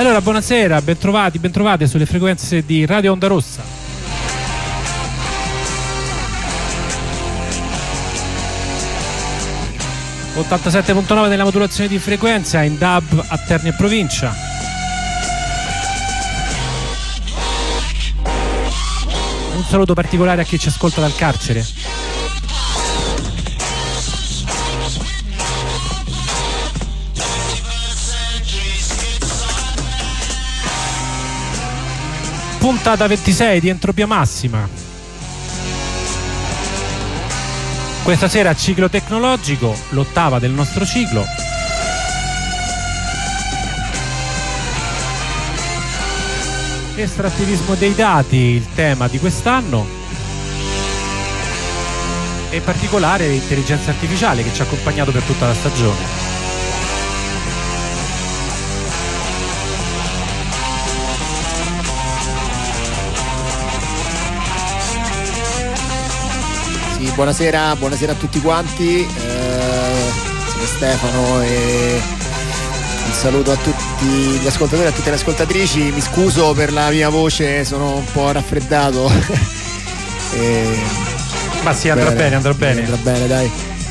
Allora, buonasera, bentrovate sulle frequenze di Radio Onda Rossa. ...87.9 nella modulazione di frequenza, in DAB a Terni e provincia. Un saluto particolare a chi ci ascolta dal carcere. Puntata 26 di Entropia Massima. Questa sera ciclo tecnologico, l'8ª del nostro ciclo. Estrattivismo dei dati, il tema di quest'anno. E in particolare l'intelligenza artificiale che ci ha accompagnato per tutta la stagione. Buonasera a tutti quanti, sono Stefano e un saluto a tutti gli ascoltatori e a tutte le ascoltatrici. Mi scuso per la mia voce, sono un po' raffreddato. Ma sì, andrà bene. Andrà bene, dai.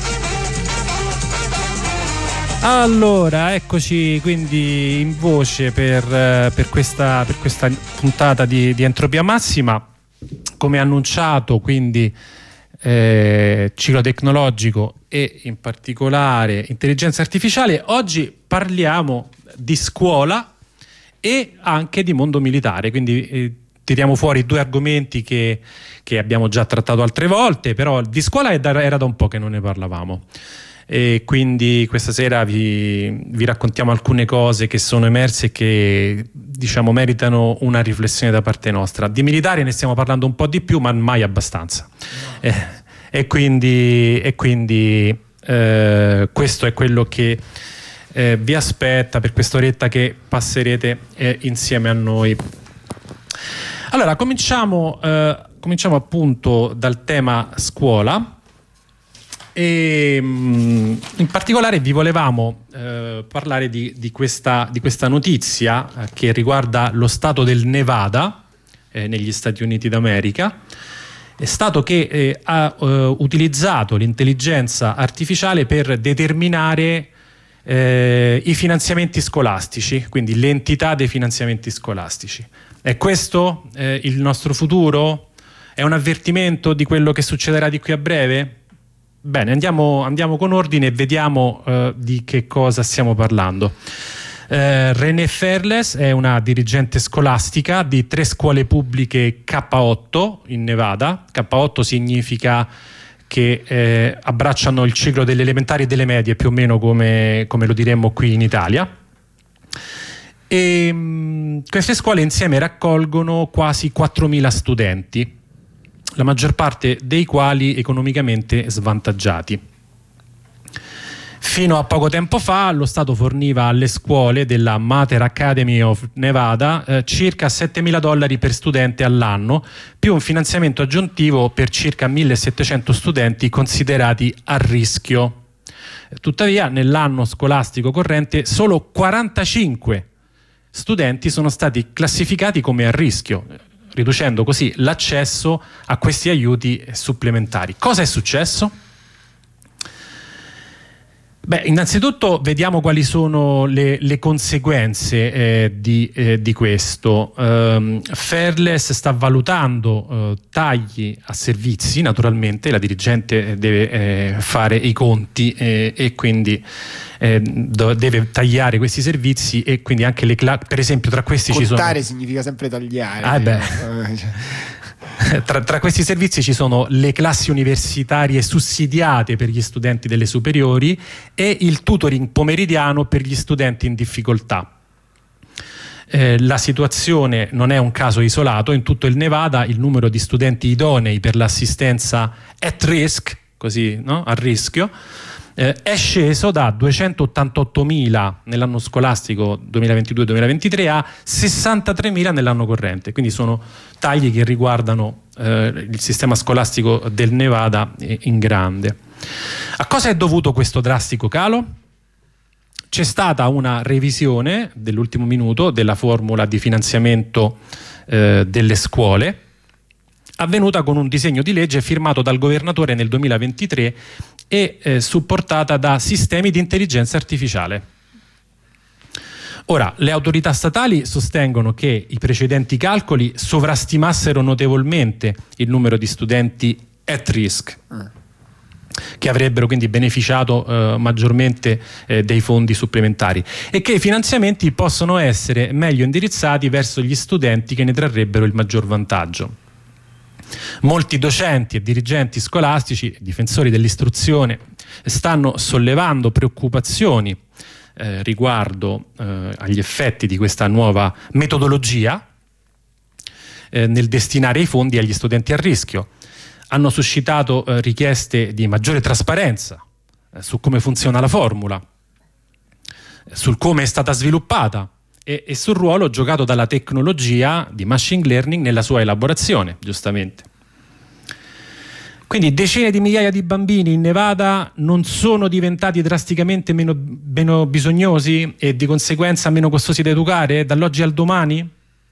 Allora, eccoci quindi in voce per questa puntata di Entropia Massima. Come annunciato, quindi ciclo tecnologico e in particolare intelligenza artificiale. Oggi parliamo di scuola e anche di mondo militare, quindi tiriamo fuori due argomenti che abbiamo già trattato altre volte, però di scuola era da un po' che non ne parlavamo, e quindi questa sera vi raccontiamo alcune cose che sono emerse e che diciamo meritano una riflessione da parte nostra. Di militare ne stiamo parlando un po' di più, ma mai abbastanza. E quindi questo è quello che vi aspetta per quest'oretta che passerete insieme a noi. Allora, cominciamo appunto dal tema scuola. E in particolare vi volevamo parlare di questa notizia che riguarda lo stato del Nevada negli Stati Uniti d'America. È stato che ha utilizzato l'intelligenza artificiale per determinare i finanziamenti scolastici, quindi l'entità dei finanziamenti scolastici. È questo il nostro futuro? È un avvertimento di quello che succederà di qui a breve? Bene, andiamo con ordine e vediamo di che cosa stiamo parlando. Renée Fairless è una dirigente scolastica di 3 scuole pubbliche K8 in Nevada. K8 significa che abbracciano il ciclo delle elementari e delle medie, più o meno come lo diremmo qui in Italia. E queste scuole insieme raccolgono quasi 4.000 studenti, la maggior parte dei quali economicamente svantaggiati. Fino a poco tempo fa lo Stato forniva alle scuole della Mater Academy of Nevada circa $7.000 per studente all'anno, più un finanziamento aggiuntivo per circa 1.700 studenti considerati a rischio. Tuttavia, nell'anno scolastico corrente solo 45 studenti sono stati classificati come a rischio, riducendo così l'accesso a questi aiuti supplementari. Cosa è successo? Beh, innanzitutto vediamo quali sono le conseguenze di questo. Fairless sta valutando tagli a servizi, naturalmente la dirigente deve fare i conti e quindi deve tagliare questi servizi, e quindi anche per esempio tra questi contare ci sono... significa sempre tagliare. Tra questi servizi ci sono le classi universitarie sussidiate per gli studenti delle superiori e il tutoring pomeridiano per gli studenti in difficoltà. La situazione non è un caso isolato. In tutto il Nevada il numero di studenti idonei per l'assistenza at risk, così, no? A rischio, è sceso da 288.000 nell'anno scolastico 2022-2023 a 63.000 nell'anno corrente. Quindi sono tagli che riguardano il sistema scolastico del Nevada in grande. A cosa è dovuto questo drastico calo? c'è stata una revisione dell'ultimo minuto della formula di finanziamento delle scuole, avvenuta con un disegno di legge firmato dal governatore nel 2023 e supportata da sistemi di intelligenza artificiale. Ora, le autorità statali sostengono che i precedenti calcoli sovrastimassero notevolmente il numero di studenti at risk, che avrebbero quindi beneficiato maggiormente dei fondi supplementari, e che i finanziamenti possono essere meglio indirizzati verso gli studenti che ne trarrebbero il maggior vantaggio. Molti docenti e dirigenti scolastici, difensori dell'istruzione, stanno sollevando preoccupazioni riguardo agli effetti di questa nuova metodologia nel destinare i fondi agli studenti a rischio. Hanno suscitato richieste di maggiore trasparenza su come funziona la formula, sul come è stata sviluppata e sul ruolo giocato dalla tecnologia di machine learning nella sua elaborazione, giustamente. Quindi decine di migliaia di bambini in Nevada non sono diventati drasticamente meno bisognosi e di conseguenza meno costosi da educare dall'oggi al domani?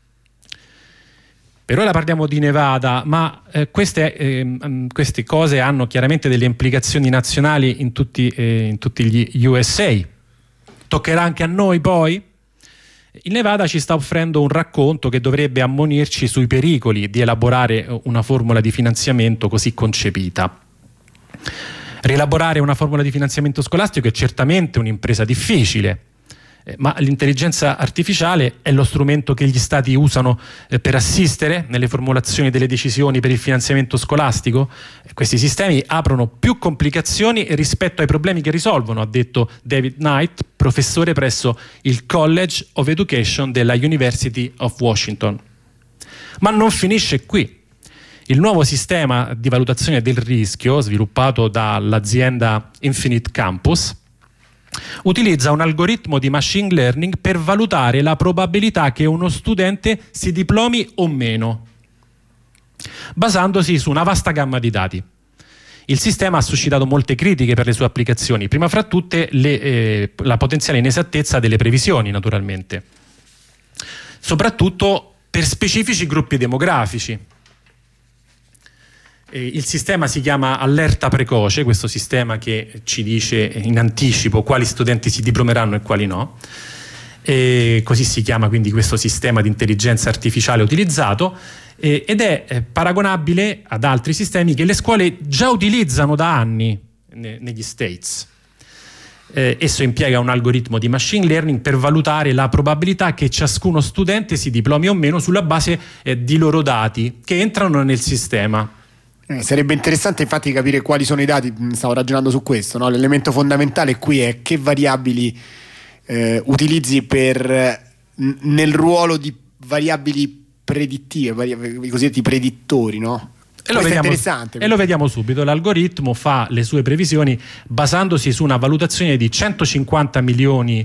Per ora parliamo di Nevada, ma queste cose hanno chiaramente delle implicazioni nazionali in tutti gli USA. Toccherà anche a noi poi? Il Nevada ci sta offrendo un racconto che dovrebbe ammonirci sui pericoli di elaborare una formula di finanziamento così concepita. Rielaborare una formula di finanziamento scolastico è certamente un'impresa difficile, ma l'intelligenza artificiale è lo strumento che gli stati usano per assistere nelle formulazioni delle decisioni per il finanziamento scolastico. Questi sistemi aprono più complicazioni rispetto ai problemi che risolvono, ha detto David Knight, professore presso il College of Education della University of Washington. Ma non finisce qui. Il nuovo sistema di valutazione del rischio, sviluppato dall'azienda Infinite Campus, utilizza un algoritmo di machine learning per valutare la probabilità che uno studente si diplomi o meno, basandosi su una vasta gamma di dati. Il sistema ha suscitato molte critiche per le sue applicazioni, prima fra tutte la potenziale inesattezza delle previsioni, naturalmente, soprattutto per specifici gruppi demografici. Il sistema si chiama allerta precoce, questo sistema che ci dice in anticipo quali studenti si diplomeranno e quali no, e così si chiama quindi questo sistema di intelligenza artificiale utilizzato, ed è paragonabile ad altri sistemi che le scuole già utilizzano da anni negli States. Esso impiega un algoritmo di machine learning per valutare la probabilità che ciascuno studente si diplomi o meno sulla base di loro dati che entrano nel sistema. Sarebbe interessante infatti capire quali sono i dati, stavo ragionando su questo, no? L'elemento fondamentale qui è che variabili utilizzi nel ruolo di variabili predittive, i cosiddetti predittori, no? E lo vediamo subito. L'algoritmo fa le sue previsioni basandosi su una valutazione di 150 milioni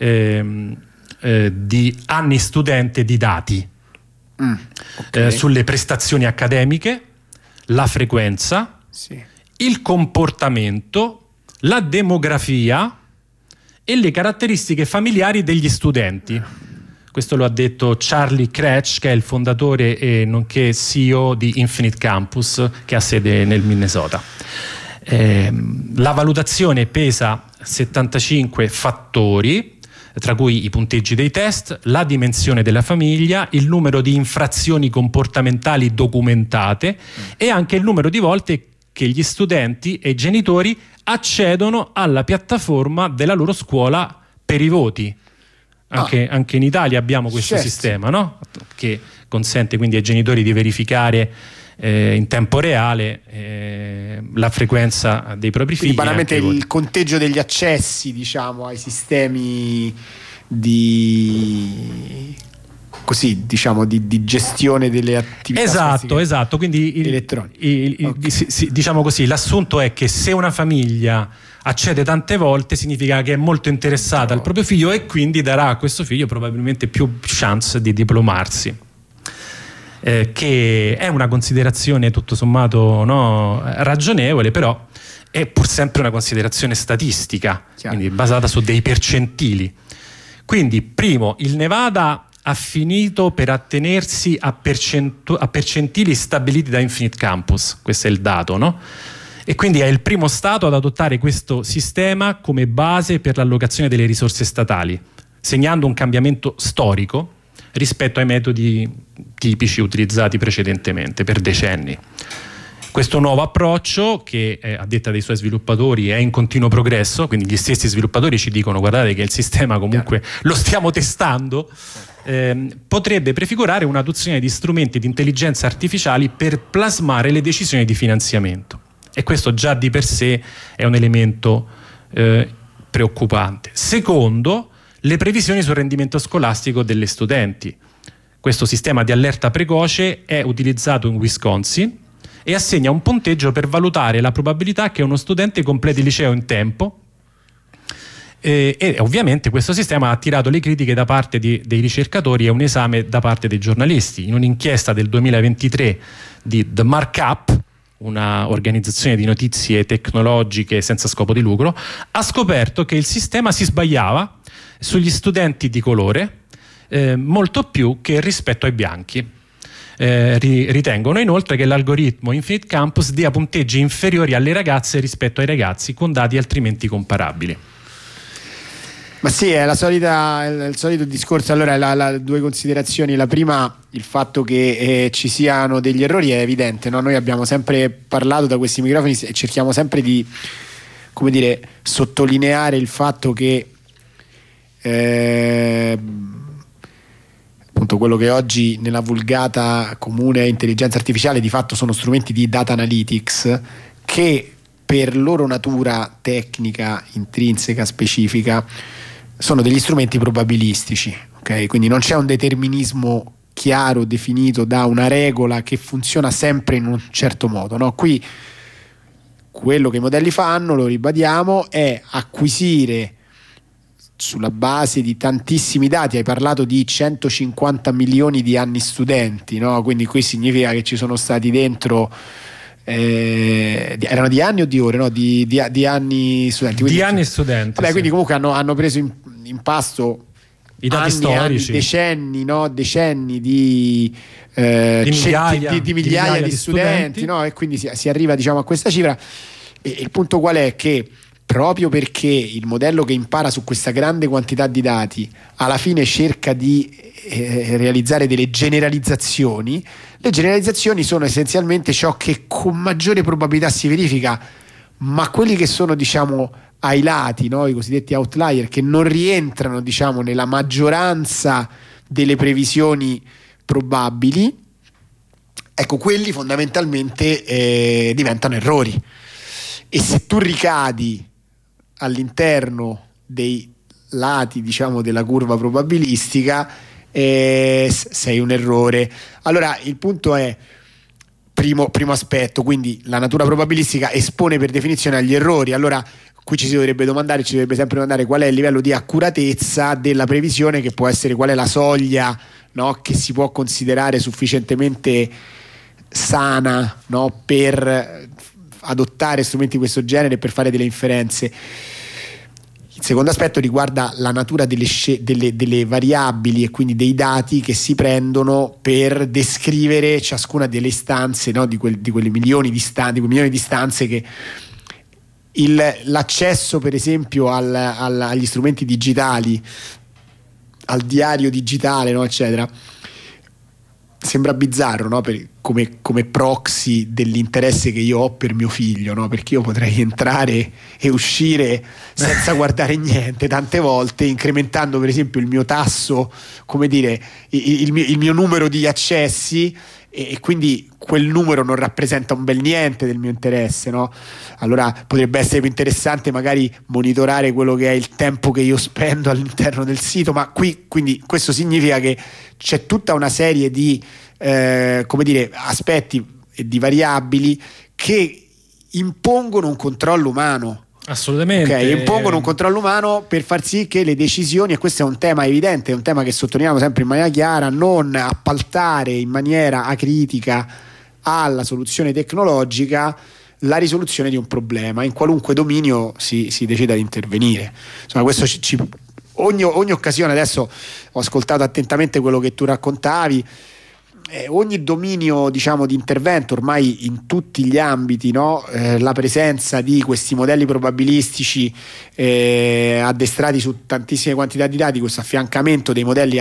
di anni studente di dati, sulle prestazioni accademiche, la frequenza, sì, il comportamento, la demografia e le caratteristiche familiari degli studenti. Questo lo ha detto Charlie Kretsch, che è il fondatore e nonché CEO di Infinite Campus, che ha sede nel Minnesota. La valutazione pesa 75 fattori, tra cui i punteggi dei test, la dimensione della famiglia, il numero di infrazioni comportamentali documentate e anche il numero di volte che gli studenti e i genitori accedono alla piattaforma della loro scuola per i voti. Anche in Italia abbiamo questo sistema, no? Che consente quindi ai genitori di verificare in tempo reale la frequenza dei propri figli. Banalmente il conteggio degli accessi, diciamo, ai sistemi di gestione delle attività. Esatto, quindi diciamo così, l'assunto è che se una famiglia accede tante volte significa che è molto interessata al proprio figlio e quindi darà a questo figlio probabilmente più chance di diplomarsi. Che è una considerazione tutto sommato ragionevole, però è pur sempre una considerazione statistica, quindi basata su dei percentili. Quindi, primo, il Nevada ha finito per attenersi a percentili stabiliti da Infinite Campus, questo è il dato, no? E quindi è il primo stato ad adottare questo sistema come base per l'allocazione delle risorse statali, segnando un cambiamento storico rispetto ai metodi tipici utilizzati precedentemente per decenni. Questo nuovo approccio, che a detta dei suoi sviluppatori è in continuo progresso, quindi gli stessi sviluppatori ci dicono: guardate che il sistema comunque lo stiamo testando, potrebbe prefigurare un'adozione di strumenti di intelligenza artificiali per plasmare le decisioni di finanziamento. E questo già di per sé è un elemento preoccupante. Secondo, le previsioni sul rendimento scolastico delle studenti. Questo sistema di allerta precoce è utilizzato in Wisconsin e assegna un punteggio per valutare la probabilità che uno studente completi il liceo in tempo, e ovviamente questo sistema ha attirato le critiche da parte dei ricercatori e un esame da parte dei giornalisti. In un'inchiesta del 2023 di The Markup, una organizzazione di notizie tecnologiche senza scopo di lucro, ha scoperto che il sistema si sbagliava sugli studenti di colore molto più che rispetto ai bianchi. Ritengono inoltre che l'algoritmo Infinite Campus dia punteggi inferiori alle ragazze rispetto ai ragazzi con dati altrimenti comparabili. Ma sì, è il solito discorso. Allora, due considerazioni. La prima, il fatto che ci siano degli errori è evidente, no? Noi abbiamo sempre parlato da questi microfoni e cerchiamo sempre di, come dire, sottolineare il fatto che appunto quello che oggi nella vulgata comune intelligenza artificiale di fatto sono strumenti di data analytics che per loro natura tecnica intrinseca specifica sono degli strumenti probabilistici, ok? Quindi non c'è un determinismo chiaro definito da una regola che funziona sempre in un certo modo, no? Qui quello che i modelli fanno, lo ribadiamo, è acquisire sulla base di tantissimi dati. Hai parlato di 150 milioni di anni studenti, no? Quindi qui significa che ci sono stati dentro erano di anni o di ore? No, di anni studenti. Quindi, di anni studenti. Vabbè, sì. Quindi comunque hanno preso in pasto i dati storici, decenni di migliaia di studenti, no? E quindi si arriva, diciamo, a questa cifra. E il punto qual è? Che proprio perché il modello che impara su questa grande quantità di dati alla fine cerca di realizzare delle generalizzazioni, le generalizzazioni sono essenzialmente ciò che con maggiore probabilità si verifica, ma quelli che sono, diciamo, ai lati, no? I cosiddetti outlier, che non rientrano, diciamo, nella maggioranza delle previsioni probabili, ecco, quelli fondamentalmente diventano errori. E se tu ricadi all'interno dei lati, diciamo, della curva probabilistica, sei un errore. Allora il punto è, primo aspetto, quindi la natura probabilistica espone per definizione agli errori. Allora qui ci dovrebbe sempre domandare qual è il livello di accuratezza della previsione, che può essere, qual è la soglia, no, che si può considerare sufficientemente sana, no, per adottare strumenti di questo genere e per fare delle inferenze. Il secondo aspetto riguarda la natura delle variabili e quindi dei dati che si prendono per descrivere ciascuna delle istanze, no, di quelle milioni di istanze che l'accesso per esempio agli strumenti digitali, al diario digitale, no, eccetera, sembra bizzarro, no? Come proxy dell'interesse che io ho per mio figlio, no? Perché io potrei entrare e uscire senza guardare niente tante volte, incrementando per esempio il mio tasso, come dire, il mio numero di accessi, e quindi quel numero non rappresenta un bel niente del mio interesse, no? Allora potrebbe essere più interessante magari monitorare quello che è il tempo che io spendo all'interno del sito, ma quindi questo significa che c'è tutta una serie di come dire, aspetti e di variabili che impongono un controllo umano. Assolutamente. Okay, impongono un controllo umano per far sì che le decisioni, e questo è un tema evidente, è un tema che sottolineiamo sempre in maniera chiara, non appaltare in maniera acritica alla soluzione tecnologica la risoluzione di un problema in qualunque dominio si decida di intervenire. Insomma, questo ogni occasione, adesso ho ascoltato attentamente quello che tu raccontavi, ogni dominio, diciamo, di intervento ormai in tutti gli ambiti, no? La presenza di questi modelli probabilistici addestrati su tantissime quantità di dati, questo affiancamento dei modelli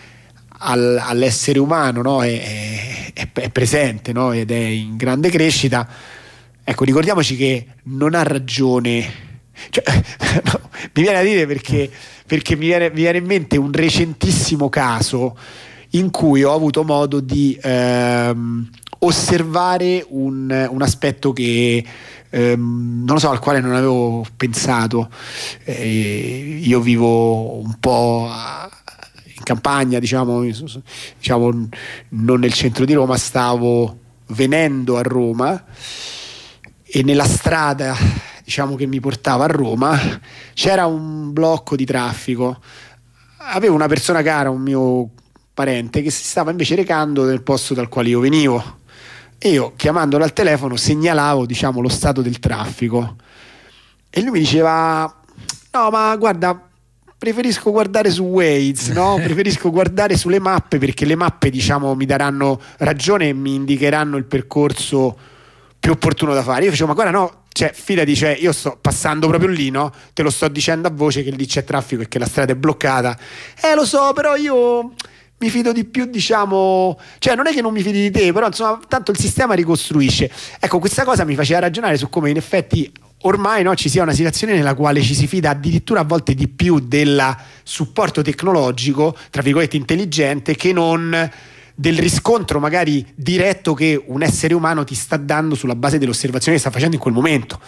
all'essere umano, no? è presente, no? Ed è in grande crescita. Ecco, ricordiamoci che non ha ragione, cioè, no, mi viene a dire perché mi viene in mente un recentissimo caso in cui ho avuto modo di osservare un aspetto che non lo so, al quale non avevo pensato. Io vivo un po' in campagna, diciamo non nel centro di Roma, stavo venendo a Roma e nella strada, diciamo, che mi portava a Roma c'era un blocco di traffico. Avevo una persona cara, un mio parente, che si stava invece recando nel posto dal quale io venivo, e io, chiamandolo al telefono, segnalavo, diciamo, lo stato del traffico, e lui mi diceva: no, ma guarda, preferisco guardare su Waze, no? Preferisco guardare sulle mappe, perché le mappe, diciamo, mi daranno ragione e mi indicheranno il percorso più opportuno da fare. Io facevo: ma guarda, no, cioè, fidati, cioè, io sto passando proprio lì, no? Te lo sto dicendo a voce che lì c'è traffico e che la strada è bloccata. Lo so, però io mi fido di più, diciamo, cioè non è che non mi fidi di te, però insomma tanto il sistema ricostruisce. Ecco, questa cosa mi faceva ragionare su come in effetti ormai, no, ci sia una situazione nella quale ci si fida addirittura a volte di più del supporto tecnologico, tra virgolette intelligente, che non del riscontro magari diretto che un essere umano ti sta dando sulla base dell'osservazione che sta facendo in quel momento.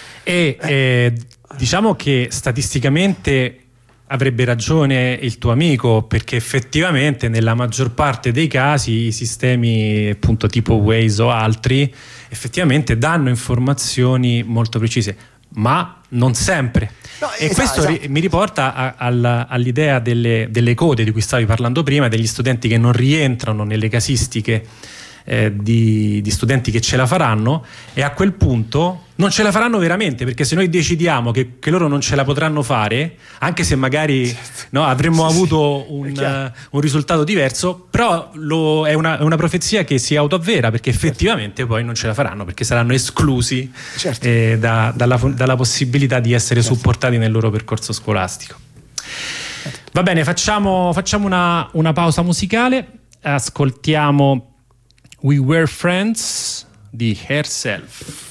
Diciamo che statisticamente avrebbe ragione il tuo amico, perché effettivamente nella maggior parte dei casi i sistemi, appunto, tipo Waze o altri, effettivamente danno informazioni molto precise, ma non sempre. No, e questo mi riporta all'idea delle code di cui stavi parlando prima, degli studenti che non rientrano nelle casistiche di studenti che ce la faranno, e a quel punto non ce la faranno veramente, perché se noi decidiamo che loro non ce la potranno fare, anche se magari no, avremmo avuto un risultato diverso, però è una profezia che si autoavvera, perché effettivamente poi non ce la faranno, perché saranno esclusi dalla possibilità di essere supportati nel loro percorso scolastico. Va bene, facciamo una pausa musicale, ascoltiamo We Were Friends di Herself.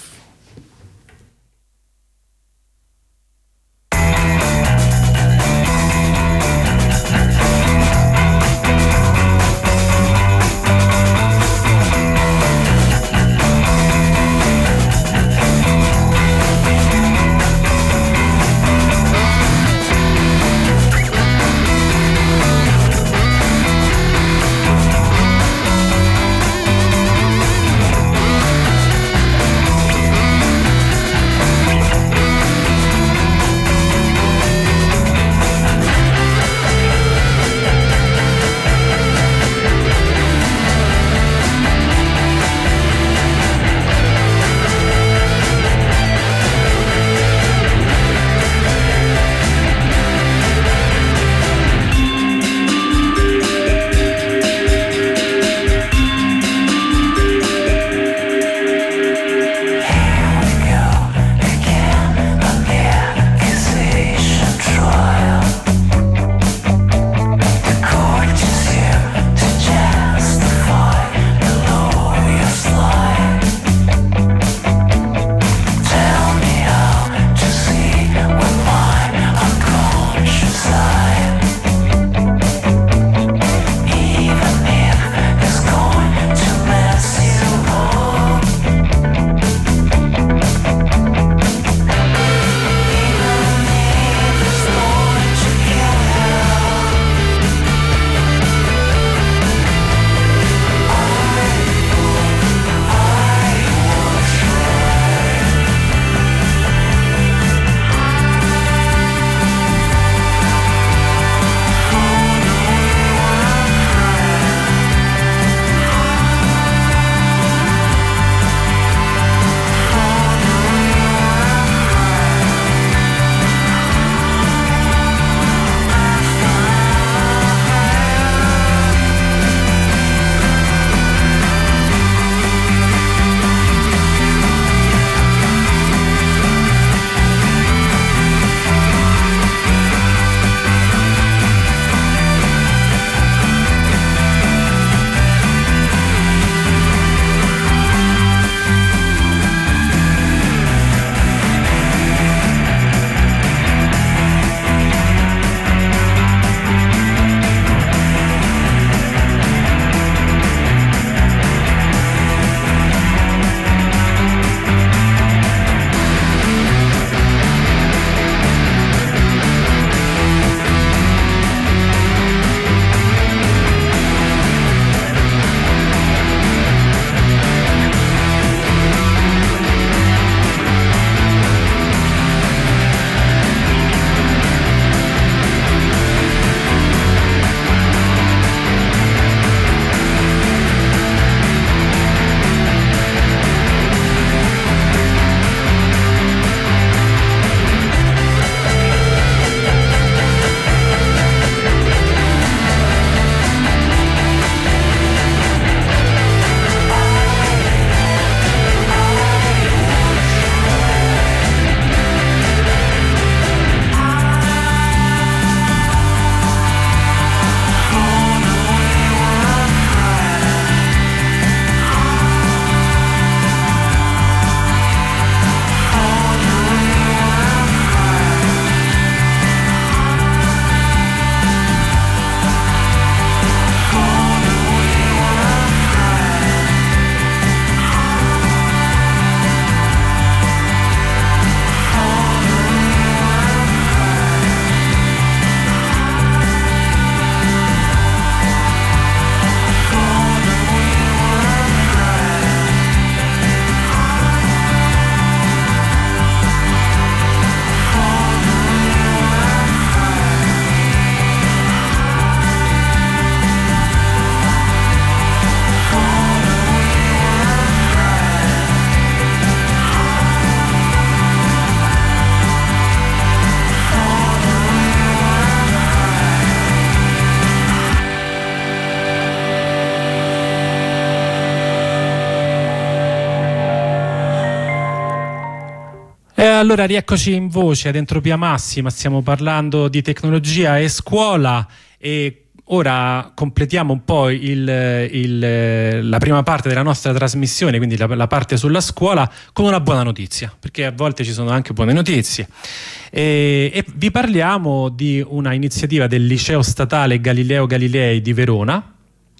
Allora rieccoci in voce ad Entropia Massima, stiamo parlando di tecnologia e scuola e ora completiamo un po' la prima parte della nostra trasmissione, quindi la parte sulla scuola, con una buona notizia, perché a volte ci sono anche buone notizie. E vi parliamo di una iniziativa del Liceo Statale Galileo Galilei di Verona,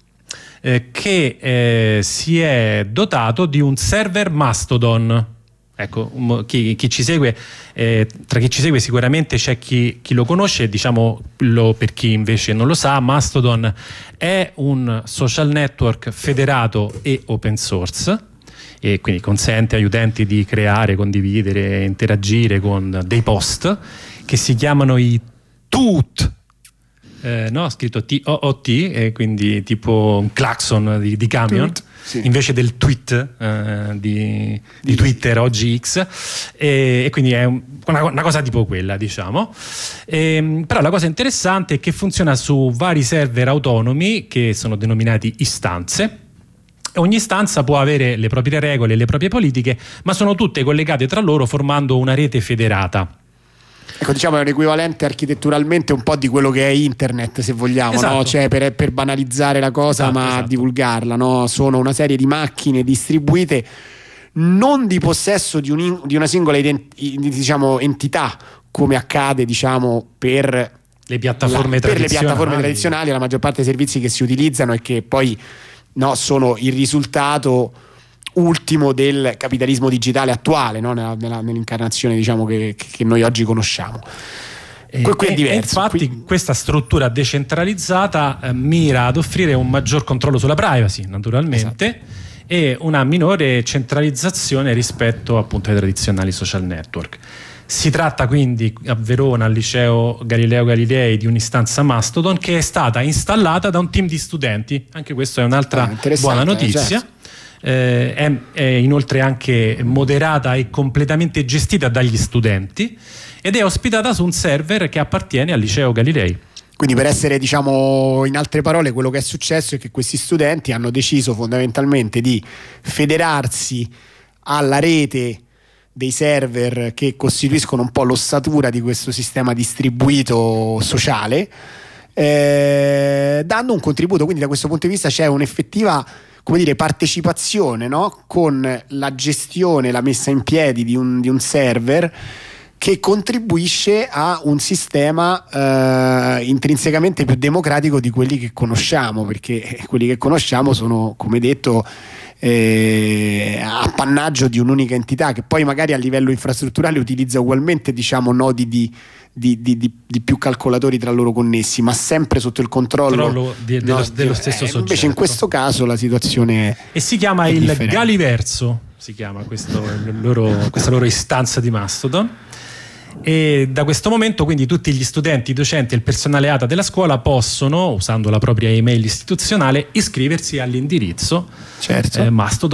che si è dotato di un server Mastodon. Ecco, chi ci segue, tra chi ci segue sicuramente c'è chi lo conosce, diciamolo per chi invece non lo sa. Mastodon è un social network federato e open source e quindi consente agli utenti di creare, condividere, interagire con dei post che si chiamano i TOOT. No, scritto TOOT, quindi tipo un clacson di camion, sì, invece del tweet di Twitter, oggi X, e quindi è una cosa tipo quella, diciamo. Però la cosa interessante è che funziona su vari server autonomi che sono denominati istanze. Ogni istanza può avere le proprie regole e le proprie politiche, ma sono tutte collegate tra loro formando una rete federata. Ecco, diciamo è un equivalente architetturalmente un po' di quello che è internet, se vogliamo, esatto, no? Cioè per banalizzare la cosa, esatto, ma esatto, divulgarla, no? Sono una serie di macchine distribuite non di possesso di una singola entità, come accade, diciamo, per le piattaforme tradizionali, la maggior parte dei servizi che si utilizzano e che poi, no, sono il risultato ultimo del capitalismo digitale attuale, no? nell'incarnazione, diciamo, che noi oggi conosciamo. Qui è diverso. Infatti questa struttura decentralizzata mira ad offrire un maggior controllo sulla privacy, naturalmente, esatto, e una minore centralizzazione rispetto appunto ai tradizionali social network. Si tratta quindi a Verona, al liceo Galileo Galilei, di un'istanza Mastodon che è stata installata da un team di studenti. Anche questa è un'altra buona notizia. Certo. È inoltre anche moderata e completamente gestita dagli studenti ed è ospitata su un server che appartiene al liceo Galilei. Quindi, per essere, diciamo, in altre parole, quello che è successo è che questi studenti hanno deciso fondamentalmente di federarsi alla rete dei server che costituiscono un po' l'ossatura di questo sistema distribuito sociale, dando un contributo. Quindi da questo punto di vista c'è un'effettiva, come dire, partecipazione, no? Con la gestione, la messa in piedi di un server che contribuisce a un sistema intrinsecamente più democratico di quelli che conosciamo, perché quelli che conosciamo sono, come detto, appannaggio di un'unica entità che poi magari a livello infrastrutturale utilizza ugualmente, diciamo, nodi di più calcolatori tra loro connessi, ma sempre sotto il controllo dello stesso soggetto. Invece in questo caso la situazione e si chiama il differente. Galiverso, si chiama questa loro istanza di Mastodon. E da questo momento quindi tutti gli studenti, i docenti e il personale ATA della scuola possono, usando la propria email istituzionale, iscriversi all'indirizzo, certo,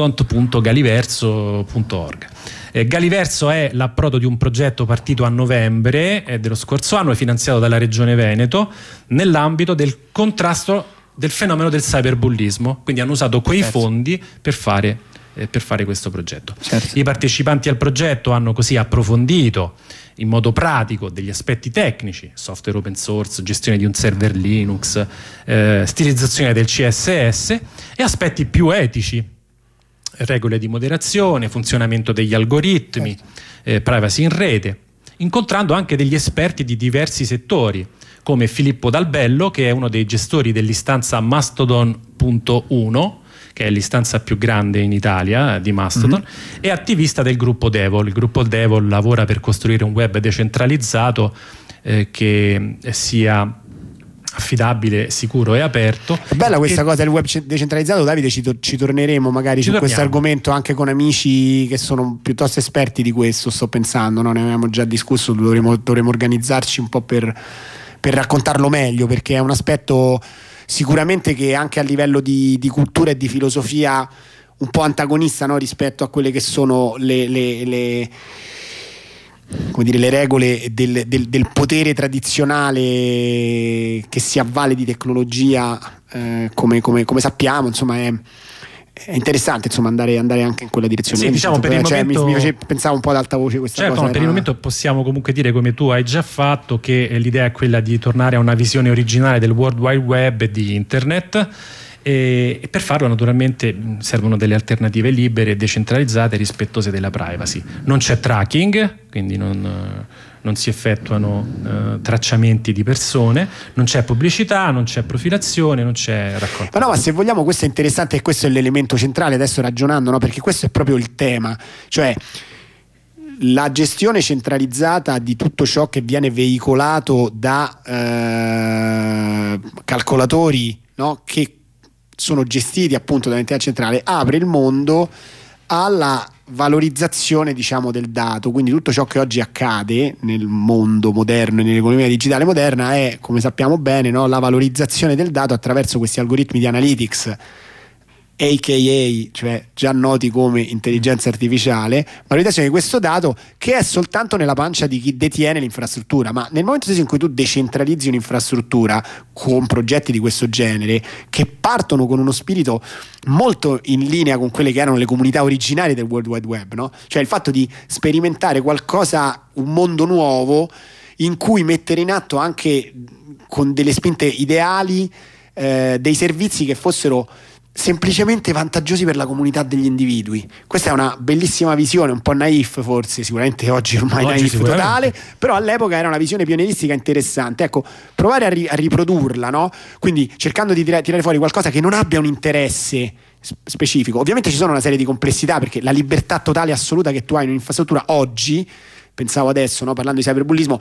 mastodon.galiverso.org. Galiverso è l'approdo di un progetto partito a novembre dello scorso anno e finanziato dalla Regione Veneto nell'ambito del contrasto del fenomeno del cyberbullismo, quindi hanno usato quei fondi per fare questo progetto. Certo. I partecipanti al progetto hanno così approfondito in modo pratico degli aspetti tecnici, software open source, gestione di un server Linux, stilizzazione del CSS, e aspetti più etici, regole di moderazione, funzionamento degli algoritmi, privacy in rete, incontrando anche degli esperti di diversi settori, come Filippo Dalbello, che è uno dei gestori dell'istanza Mastodon.1, che è l'istanza più grande in Italia di Mastodon, e attivista del gruppo Devil. Il gruppo Devil lavora per costruire un web decentralizzato che sia affidabile, sicuro e aperto. È bella questa cosa del web decentralizzato, Davide, ci torneremo magari su questo argomento anche con amici che sono piuttosto esperti di questo, sto pensando, no? Ne avevamo già discusso, dovremo organizzarci un po' per raccontarlo meglio, perché è un aspetto sicuramente che anche a livello di cultura e di filosofia un po' antagonista, no? Rispetto a quelle che sono le regole del potere tradizionale che si avvale di tecnologia, come sappiamo, insomma è interessante insomma andare anche in quella direzione. Sì, diciamo per il momento pensavo un po' ad alta voce questa certo, cosa. Per il momento possiamo comunque dire, come tu hai già fatto, che l'idea è quella di tornare a una visione originale del World Wide Web e di Internet, e per farlo naturalmente servono delle alternative libere, decentralizzate, rispettose della privacy. Non c'è tracking, quindi non si effettuano tracciamenti di persone, non c'è pubblicità, non c'è profilazione, non c'è raccolta. Ma se vogliamo, questo è interessante e questo è l'elemento centrale adesso ragionando, no? Perché questo è proprio il tema, cioè la gestione centralizzata di tutto ciò che viene veicolato da calcolatori, no? Che sono gestiti appunto dall'entità centrale, apre il mondo alla valorizzazione, diciamo, del dato. Quindi tutto ciò che oggi accade nel mondo moderno e nell'economia digitale moderna è, come sappiamo bene, no, la valorizzazione del dato attraverso questi algoritmi di analytics, AKA, cioè già noti come intelligenza artificiale, valorizzazione di questo dato che è soltanto nella pancia di chi detiene l'infrastruttura. Ma nel momento stesso in cui tu decentralizzi un'infrastruttura con progetti di questo genere, che partono con uno spirito molto in linea con quelle che erano le comunità originarie del World Wide Web, no? Cioè il fatto di sperimentare qualcosa, un mondo nuovo in cui mettere in atto anche con delle spinte ideali dei servizi che fossero semplicemente vantaggiosi per la comunità degli individui. Questa è una bellissima visione, un po' naif forse, sicuramente oggi ormai naif totale, però all'epoca era una visione pionieristica interessante. Ecco, provare a riprodurla, no? Quindi cercando di tirare fuori qualcosa che non abbia un interesse specifico. Ovviamente ci sono una serie di complessità, perché la libertà totale assoluta che tu hai in un'infrastruttura oggi, pensavo adesso, no, parlando di cyberbullismo,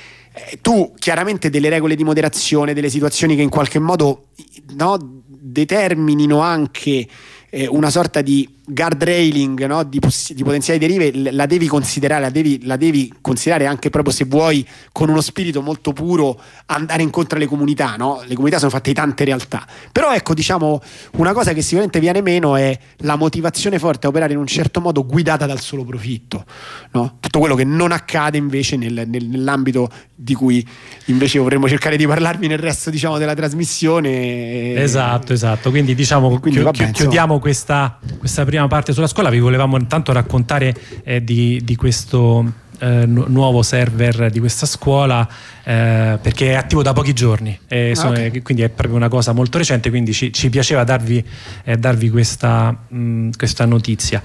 tu chiaramente delle regole di moderazione, delle situazioni che in qualche modo, no, determinino anche una sorta di guardrailing, no? di potenziali derive, la devi considerare, la devi considerare anche proprio, se vuoi, con uno spirito molto puro, andare incontro alle comunità, no? Le comunità sono fatte di tante realtà, però ecco, diciamo, una cosa che sicuramente viene meno è la motivazione forte a operare in un certo modo guidata dal solo profitto, no? Tutto quello che non accade invece nell'ambito di cui invece vorremmo cercare di parlarvi nel resto, diciamo, della trasmissione. Esatto, quindi diciamo chiudiamo questa prima parte sulla scuola. Vi volevamo intanto raccontare di questo nuovo server di questa scuola, perché è attivo da pochi giorni, quindi è proprio una cosa molto recente, quindi ci piaceva darvi questa notizia.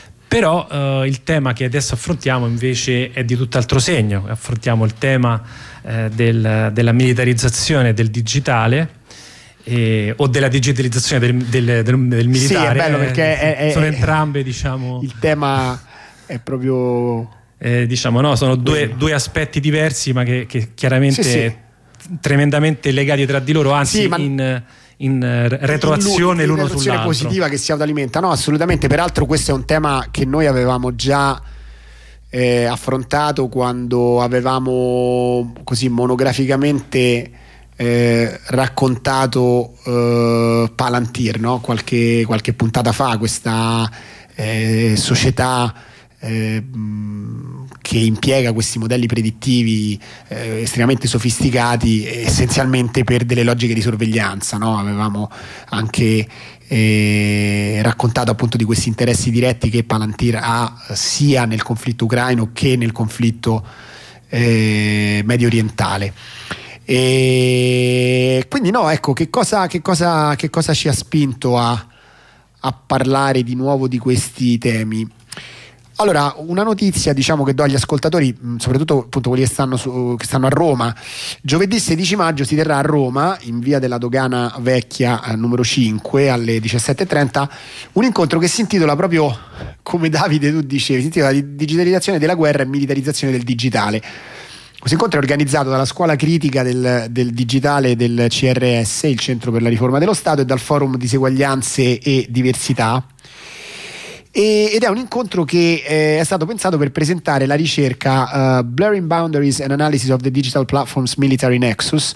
Però il tema che adesso affrontiamo invece è di tutt'altro segno. Affrontiamo il tema della militarizzazione del digitale, o della digitalizzazione del militare. Sì, è bello perché sono entrambe, diciamo, il tema è proprio diciamo, no, sono due aspetti diversi, ma che chiaramente tremendamente legati tra di loro, anzi in retroazione l'uno sull'altro, positiva che si autoalimenta. No, assolutamente. Peraltro questo è un tema che noi avevamo già affrontato quando avevamo così monograficamente raccontato Palantir, no? qualche puntata fa, questa società che impiega questi modelli predittivi estremamente sofisticati, essenzialmente per delle logiche di sorveglianza, no? Avevamo anche raccontato appunto di questi interessi diretti che Palantir ha sia nel conflitto ucraino che nel conflitto medio orientale. E quindi ecco, che cosa ci ha spinto a parlare di nuovo di questi temi? Allora, una notizia, diciamo, che do agli ascoltatori, soprattutto appunto quelli che stanno a Roma. Giovedì 16 maggio si terrà a Roma, in via della Dogana Vecchia numero 5, alle 17:30, un incontro che si intitola proprio, come Davide tu dicevi, si intitola Digitalizzazione della guerra e militarizzazione del digitale. Questo incontro è organizzato dalla Scuola Critica del Digitale del CRS, il Centro per la Riforma dello Stato, e dal Forum Diseguaglianze e Diversità, ed è un incontro che è stato pensato per presentare la ricerca Blurring Boundaries and Analysis of the Digital Platforms Military Nexus,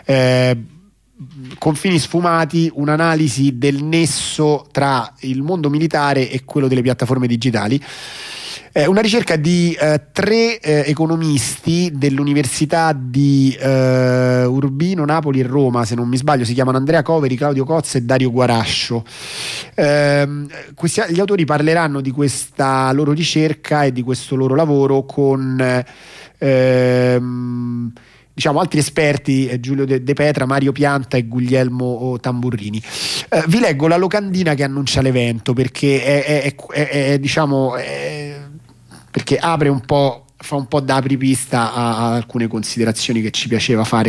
confini sfumati, un'analisi del nesso tra il mondo militare e quello delle piattaforme digitali. Una ricerca di 3 economisti dell'università di Urbino, Napoli e Roma, se non mi sbaglio, si chiamano Andrea Coveri, Claudio Cozza e Dario Guarascio. Gli autori parleranno di questa loro ricerca e di questo loro lavoro con altri esperti, Giulio De Petra, Mario Pianta e Guglielmo Tamburrini. Vi leggo la locandina che annuncia l'evento perché perché apre un po', fa un po' da apripista a alcune considerazioni che ci piaceva fare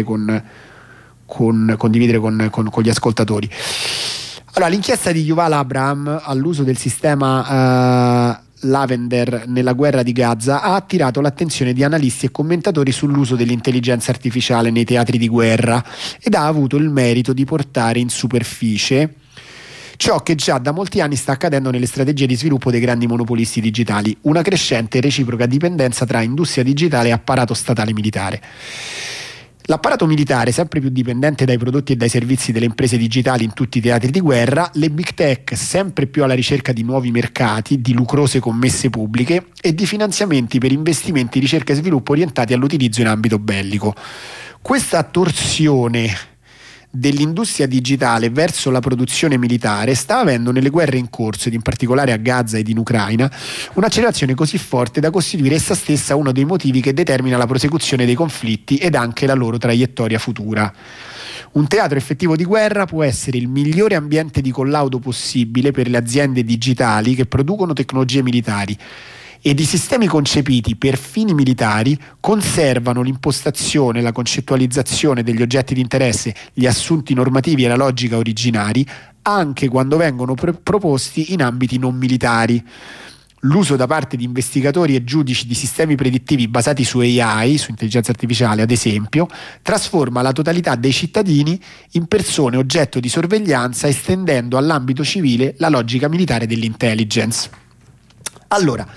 condividere con gli ascoltatori. Allora, l'inchiesta di Yuval Abraham all'uso del sistema Lavender nella guerra di Gaza ha attirato l'attenzione di analisti e commentatori sull'uso dell'intelligenza artificiale nei teatri di guerra ed ha avuto il merito di portare in superficie ciò che già da molti anni sta accadendo nelle strategie di sviluppo dei grandi monopolisti digitali, una crescente e reciproca dipendenza tra industria digitale e apparato statale militare. L'apparato militare, sempre più dipendente dai prodotti e dai servizi delle imprese digitali in tutti i teatri di guerra, le big tech sempre più alla ricerca di nuovi mercati, di lucrose commesse pubbliche e di finanziamenti per investimenti, ricerca e sviluppo orientati all'utilizzo in ambito bellico. Questa torsione dell'industria digitale verso la produzione militare sta avendo nelle guerre in corso, ed in particolare a Gaza ed in Ucraina, un'accelerazione così forte da costituire essa stessa uno dei motivi che determina la prosecuzione dei conflitti ed anche la loro traiettoria futura. Un teatro effettivo di guerra può essere il migliore ambiente di collaudo possibile per le aziende digitali che producono tecnologie militari, ed i sistemi concepiti per fini militari conservano l'impostazione, la concettualizzazione degli oggetti di interesse, gli assunti normativi e la logica originari, anche quando vengono proposti in ambiti non militari. L'uso da parte di investigatori e giudici di sistemi predittivi basati su AI, su intelligenza artificiale ad esempio, trasforma la totalità dei cittadini in persone oggetto di sorveglianza, estendendo all'ambito civile la logica militare dell'intelligence. Allora,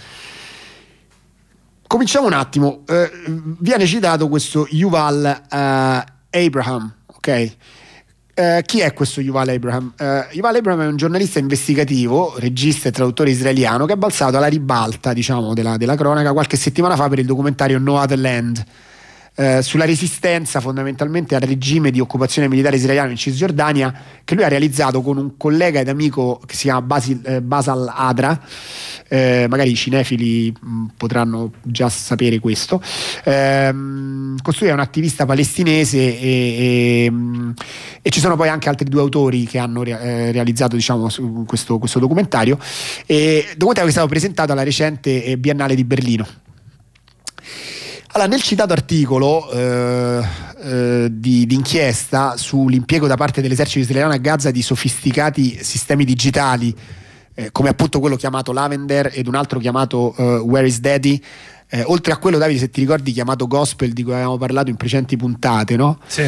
cominciamo un attimo. Viene citato questo Yuval Abraham, ok? Chi è questo Yuval Abraham? Yuval Abraham è un giornalista investigativo, regista e traduttore israeliano che è balzato alla ribalta, diciamo, della cronaca qualche settimana fa per il documentario No Other Land, sulla resistenza fondamentalmente al regime di occupazione militare israeliano in Cisgiordania, che lui ha realizzato con un collega ed amico che si chiama Basal Adra. Magari i cinefili potranno già sapere questo. Costui è un attivista palestinese e ci sono poi anche altri 2 autori che hanno realizzato, diciamo, questo documentario, documentario che è stato presentato alla recente Biennale di Berlino. Allora, nel citato articolo di inchiesta sull'impiego da parte dell'esercito israeliano a Gaza di sofisticati sistemi digitali, come appunto quello chiamato Lavender ed un altro chiamato Where is Daddy, oltre a quello, Davide, se ti ricordi, chiamato Gospel, di cui avevamo parlato in precedenti puntate, no? Sì.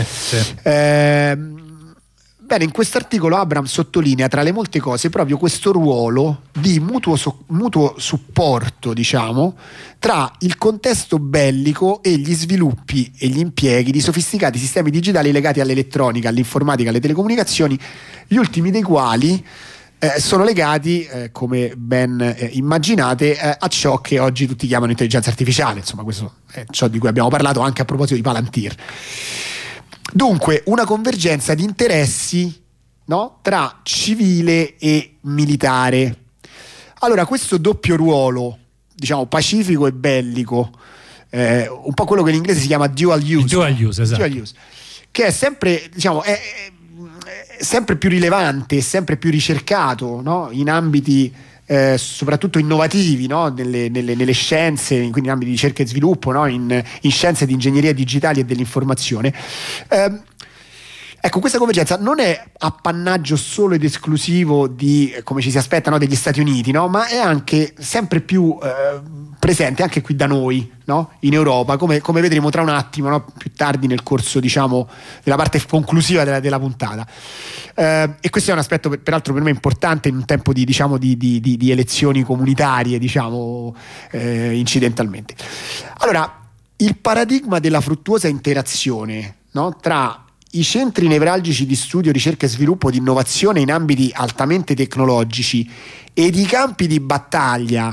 Bene, in questo articolo Abraham sottolinea tra le molte cose proprio questo ruolo di mutuo supporto, diciamo, tra il contesto bellico e gli sviluppi e gli impieghi di sofisticati sistemi digitali legati all'elettronica, all'informatica, alle telecomunicazioni, gli ultimi dei quali sono legati, come ben immaginate, a ciò che oggi tutti chiamano intelligenza artificiale. Insomma, questo è ciò di cui abbiamo parlato anche a proposito di Palantir. Dunque, una convergenza di interessi, no, tra civile e militare. Allora, questo doppio ruolo, diciamo, pacifico e bellico, un po' quello che in inglese si chiama dual use. Dual use, esatto. Dual use, che è sempre, diciamo, è sempre più rilevante, sempre più ricercato, no? In ambiti soprattutto innovativi, no? nelle scienze, quindi in ambiti di ricerca e sviluppo, no? in scienze di ingegneria digitali e dell'informazione. Ecco, questa convergenza non è appannaggio solo ed esclusivo di, come ci si aspetta, no, degli Stati Uniti, no? Ma è anche sempre più presente anche qui da noi, no? In Europa, come vedremo tra un attimo, no? Più tardi nel corso, diciamo, della parte conclusiva della puntata. E questo è un aspetto peraltro per me importante in un tempo di, diciamo, di elezioni comunitarie, diciamo, incidentalmente. Allora, il paradigma della fruttuosa interazione, no, tra i centri nevralgici di studio, ricerca e sviluppo di innovazione in ambiti altamente tecnologici ed i campi di battaglia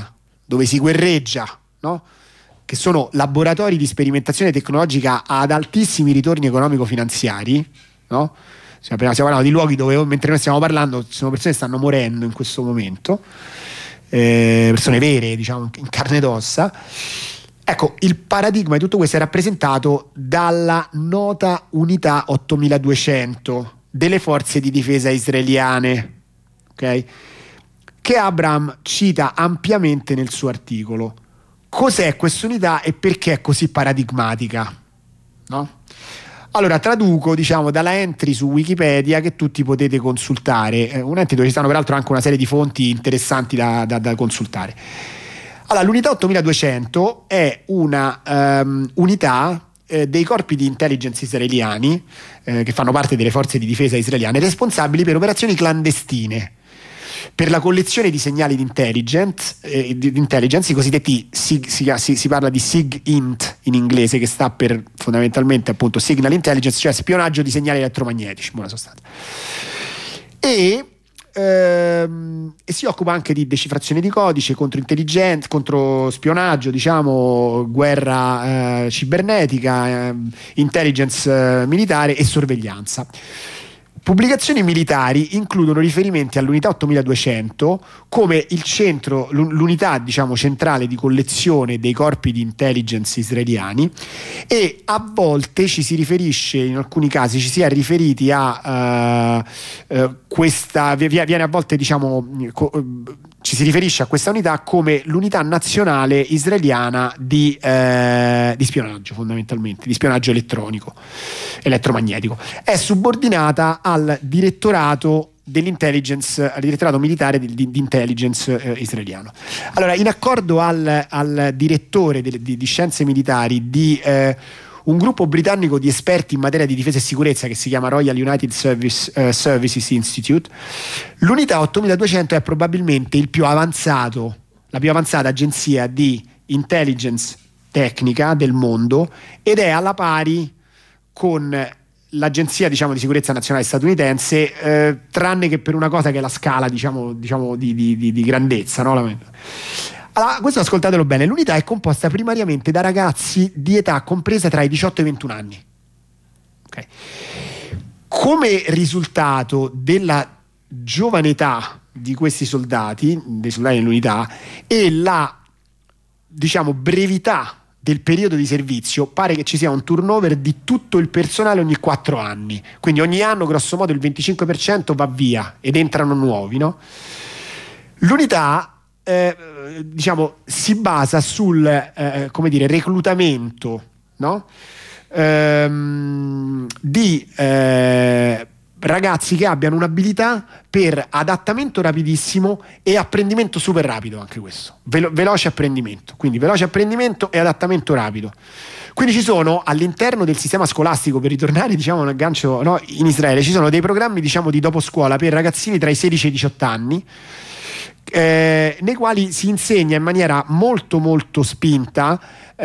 dove si guerreggia, no? Che sono laboratori di sperimentazione tecnologica ad altissimi ritorni economico-finanziari, no? Stiamo parlando di luoghi dove, mentre noi stiamo parlando, ci sono persone che stanno morendo in questo momento, persone vere, diciamo, in carne ed ossa. Ecco, il paradigma di tutto questo è rappresentato dalla nota unità 8200 delle forze di difesa israeliane, ok? Che Abraham cita ampiamente nel suo articolo. Cos'è questa unità e perché è così paradigmatica? No? Allora, traduco, diciamo, dalla entry su Wikipedia che tutti potete consultare, un entry dove ci stanno peraltro anche una serie di fonti interessanti da consultare. Allora, l'unità 8200 è una unità dei corpi di intelligence israeliani che fanno parte delle forze di difesa israeliane, responsabili per operazioni clandestine, per la collezione di segnali di intelligence, i cosiddetti si parla di SIGINT in inglese, che sta per fondamentalmente appunto Signal Intelligence, cioè spionaggio di segnali elettromagnetici, in buona sostanza. E si occupa anche di decifrazione di codice, contro spionaggio, diciamo, guerra cibernetica, intelligence militare e sorveglianza. Pubblicazioni militari includono riferimenti all'unità 8200 come il centro, l'unità, diciamo, centrale di collezione dei corpi di intelligence israeliani, e a volte ci si riferisce, in alcuni casi ci si è riferiti a questa, viene a volte, diciamo, ci si riferisce a questa unità come l'unità nazionale israeliana di spionaggio, fondamentalmente, di spionaggio elettromagnetico. È subordinata al direttorato dell'intelligence, al direttorato militare di intelligence israeliano. Allora, in accordo al direttore di scienze militari di un gruppo britannico di esperti in materia di difesa e sicurezza che si chiama Royal United Services Institute, l'unità 8200 è probabilmente la più avanzata agenzia di intelligence tecnica del mondo, ed è alla pari con l'agenzia, diciamo, di sicurezza nazionale statunitense, tranne che per una cosa che è la scala, diciamo di grandezza, no? Allora, questo ascoltatelo bene: l'unità è composta primariamente da ragazzi di età compresa tra i 18 e i 21 anni. Okay. Come risultato della giovane età di questi soldati, dei soldati dell'unità, e la, diciamo, brevità del periodo di servizio, pare che ci sia un turnover di tutto il personale ogni 4 anni, quindi ogni anno grosso modo il 25% va via ed entrano nuovi, no? L'unità diciamo si basa sul come dire, reclutamento, no? Di ragazzi che abbiano un'abilità per adattamento rapidissimo e apprendimento super rapido, anche questo, veloce apprendimento, quindi veloce apprendimento e adattamento rapido. Quindi ci sono all'interno del sistema scolastico, per ritornare, diciamo, un aggancio, no, in Israele, ci sono dei programmi, diciamo, di dopo scuola per ragazzini tra i 16 e i 18 anni, nei quali si insegna in maniera molto molto spinta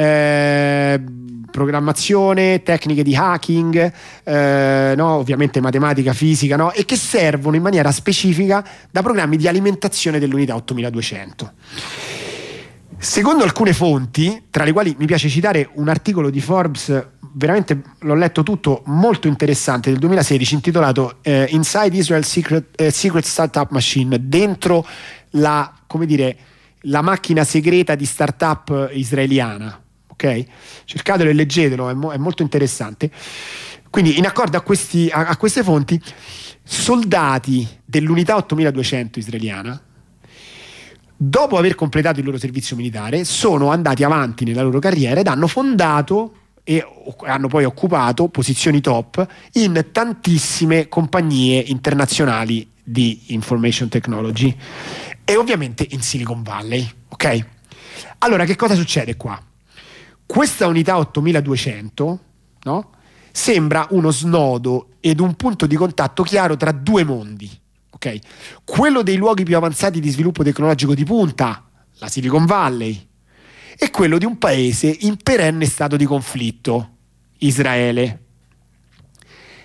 programmazione, tecniche di hacking, no, ovviamente matematica, fisica, no, e che servono in maniera specifica da programmi di alimentazione dell'unità 8200. Secondo alcune fonti, tra le quali mi piace citare un articolo di Forbes, veramente l'ho letto tutto, molto interessante, del 2016, intitolato Inside Israel Secret Startup Machine, dentro la, come dire, la macchina segreta di startup israeliana. Ok? Cercatelo e leggetelo, è molto interessante. Quindi, in accordo a queste fonti, soldati dell'unità 8200 israeliana, dopo aver completato il loro servizio militare, sono andati avanti nella loro carriera ed hanno fondato e hanno poi occupato posizioni top in tantissime compagnie internazionali di information technology e ovviamente in Silicon Valley. Ok? Allora, che cosa succede qua? Questa unità 8200, no, sembra uno snodo ed un punto di contatto chiaro tra due mondi. Okay? Quello dei luoghi più avanzati di sviluppo tecnologico di punta, la Silicon Valley, e quello di un paese in perenne stato di conflitto, Israele.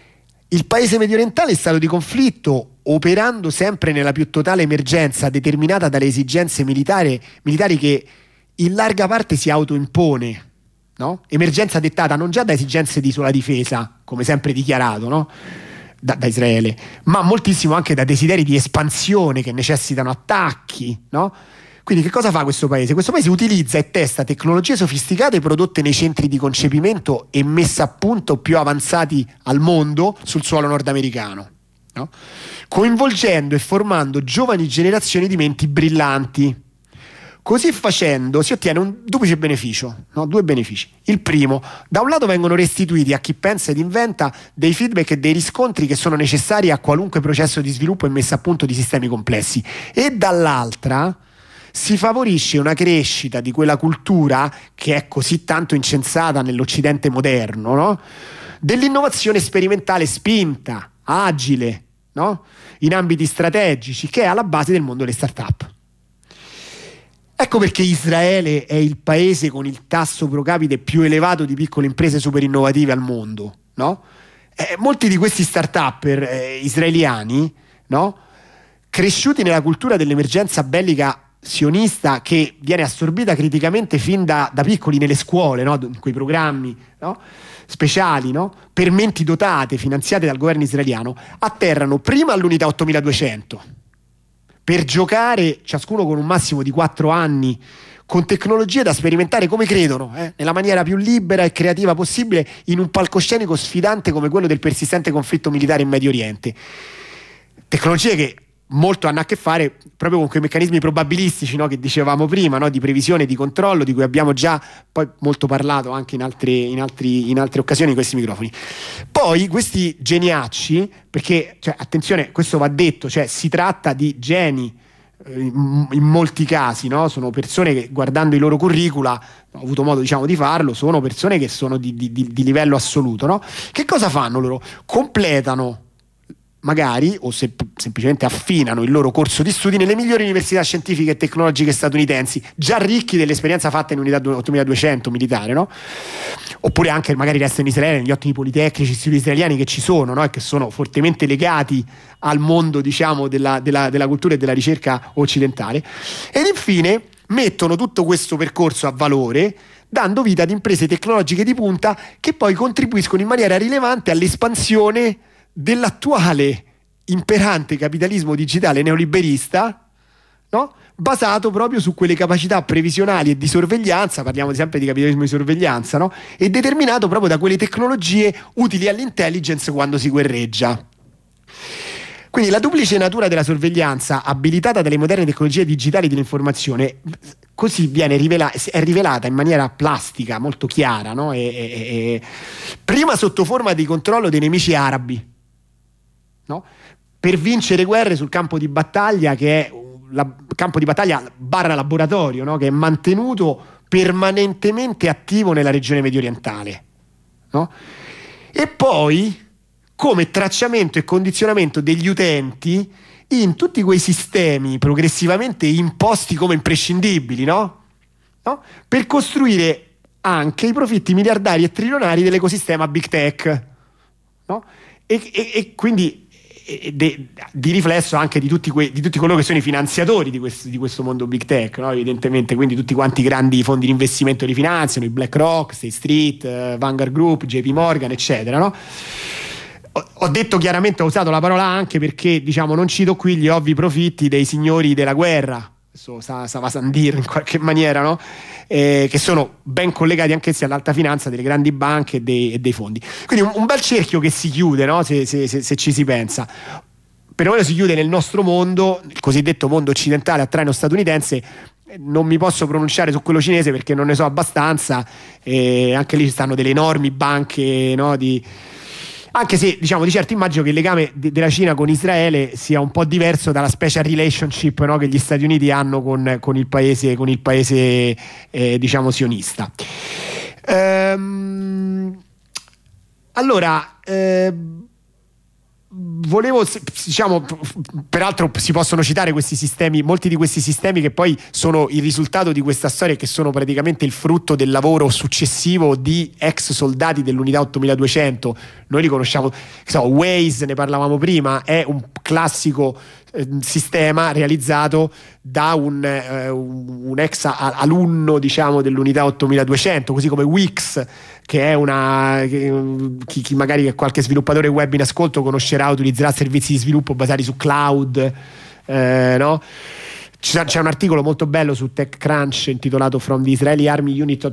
il paese mediorientale è stato di conflitto, operando sempre nella più totale emergenza determinata dalle esigenze militari che in larga parte si autoimpone, no? Emergenza dettata non già da esigenze di sola difesa, come sempre dichiarato, no? da Israele, ma moltissimo anche da desideri di espansione che necessitano attacchi, no? Quindi che cosa fa questo paese? Questo paese utilizza e testa tecnologie sofisticate prodotte nei centri di concepimento e messa a punto più avanzati al mondo sul suolo nordamericano, no? Coinvolgendo e formando giovani generazioni di menti brillanti. Così facendo si ottiene un duplice beneficio, no? Due benefici. Il primo, da un lato vengono restituiti a chi pensa ed inventa dei feedback e dei riscontri che sono necessari a qualunque processo di sviluppo e messa a punto di sistemi complessi, e dall'altra si favorisce una crescita di quella cultura che è così tanto incensata nell'Occidente moderno, no? Dell'innovazione sperimentale spinta, agile, no? In ambiti strategici, che è alla base del mondo delle start-up. Ecco perché Israele è il paese con il tasso pro capite più elevato di piccole imprese super innovative al mondo, no? Molti di questi start-upper israeliani, no? Cresciuti nella cultura dell'emergenza bellica sionista, che viene assorbita criticamente fin da piccoli nelle scuole, no? In quei programmi, no? Speciali, no? Per menti dotate, finanziate dal governo israeliano, atterrano prima all'unità 8200 per giocare ciascuno con un massimo di 4 anni con tecnologie da sperimentare come credono, nella maniera più libera e creativa possibile, in un palcoscenico sfidante come quello del persistente conflitto militare in Medio Oriente. Tecnologie che molto hanno a che fare proprio con quei meccanismi probabilistici, no, che dicevamo prima, no, di previsione e di controllo, di cui abbiamo già poi molto parlato anche in altre occasioni in questi microfoni. Poi questi geniacci, perché attenzione, questo va detto, si tratta di geni in molti casi, no? Sono persone che, guardando i loro curricula, ho avuto modo di farlo, sono persone che sono di livello assoluto, no? Che cosa fanno loro? Completano magari, o se semplicemente affinano il loro corso di studi nelle migliori università scientifiche e tecnologiche statunitensi, già ricchi dell'esperienza fatta in unità 8200 militare, no? Oppure anche magari restano in Israele, negli ottimi politecnici, istituti israeliani che ci sono, no? E che sono fortemente legati al mondo, della cultura e della ricerca occidentale. Ed infine mettono tutto questo percorso a valore, dando vita ad imprese tecnologiche di punta che poi contribuiscono in maniera rilevante all'espansione dell'attuale imperante capitalismo digitale neoliberista, no? Basato proprio su quelle capacità previsionali e di sorveglianza, parliamo sempre di capitalismo di sorveglianza, no? E determinato proprio da quelle tecnologie utili all'intelligence quando si guerreggia. Quindi la duplice natura della sorveglianza, abilitata dalle moderne tecnologie digitali dell'informazione, così è rivelata in maniera plastica, molto chiara, no? Prima sotto forma di controllo dei nemici arabi, no? Per vincere guerre sul campo di battaglia, che è campo di battaglia / laboratorio, no? Che è mantenuto permanentemente attivo nella regione mediorientale, no? E poi come tracciamento e condizionamento degli utenti in tutti quei sistemi progressivamente imposti come imprescindibili, no? Per costruire anche i profitti miliardari e trilionari dell'ecosistema big tech, no? E quindi di riflesso anche di tutti coloro che sono i finanziatori di questo mondo big tech, no? Evidentemente, quindi tutti quanti i grandi fondi di investimento li finanziano, i BlackRock, State Street, Vanguard Group, JP Morgan, eccetera, no? Ho detto chiaramente, ho usato la parola anche perché non cito qui gli ovvi profitti dei signori della guerra, Savasandir in qualche maniera, no? Che sono ben collegati anch'essi all'alta finanza delle grandi banche e dei fondi. Quindi un bel cerchio che si chiude, no? Se ci si pensa. Perlomeno si chiude nel nostro mondo, il cosiddetto mondo occidentale a traino statunitense. Non mi posso pronunciare su quello cinese perché non ne so abbastanza, anche lì ci stanno delle enormi banche, no? Anche se di certo immagino che il legame della Cina con Israele sia un po' diverso dalla special relationship, no, che gli Stati Uniti hanno con il paese sionista. Allora volevo, diciamo, peraltro si possono citare questi sistemi, molti di questi sistemi che poi sono il risultato di questa storia, che sono praticamente il frutto del lavoro successivo di ex soldati dell'unità 8200. Noi li conosciamo, Waze, ne parlavamo prima, è un classico sistema realizzato da un ex alunno, diciamo, dell'unità 8200, così come Wix, che è chi magari qualche sviluppatore web in ascolto conoscerà, utilizzerà servizi di sviluppo basati su cloud, no? C'è un articolo molto bello su TechCrunch intitolato From the Israeli Army Unit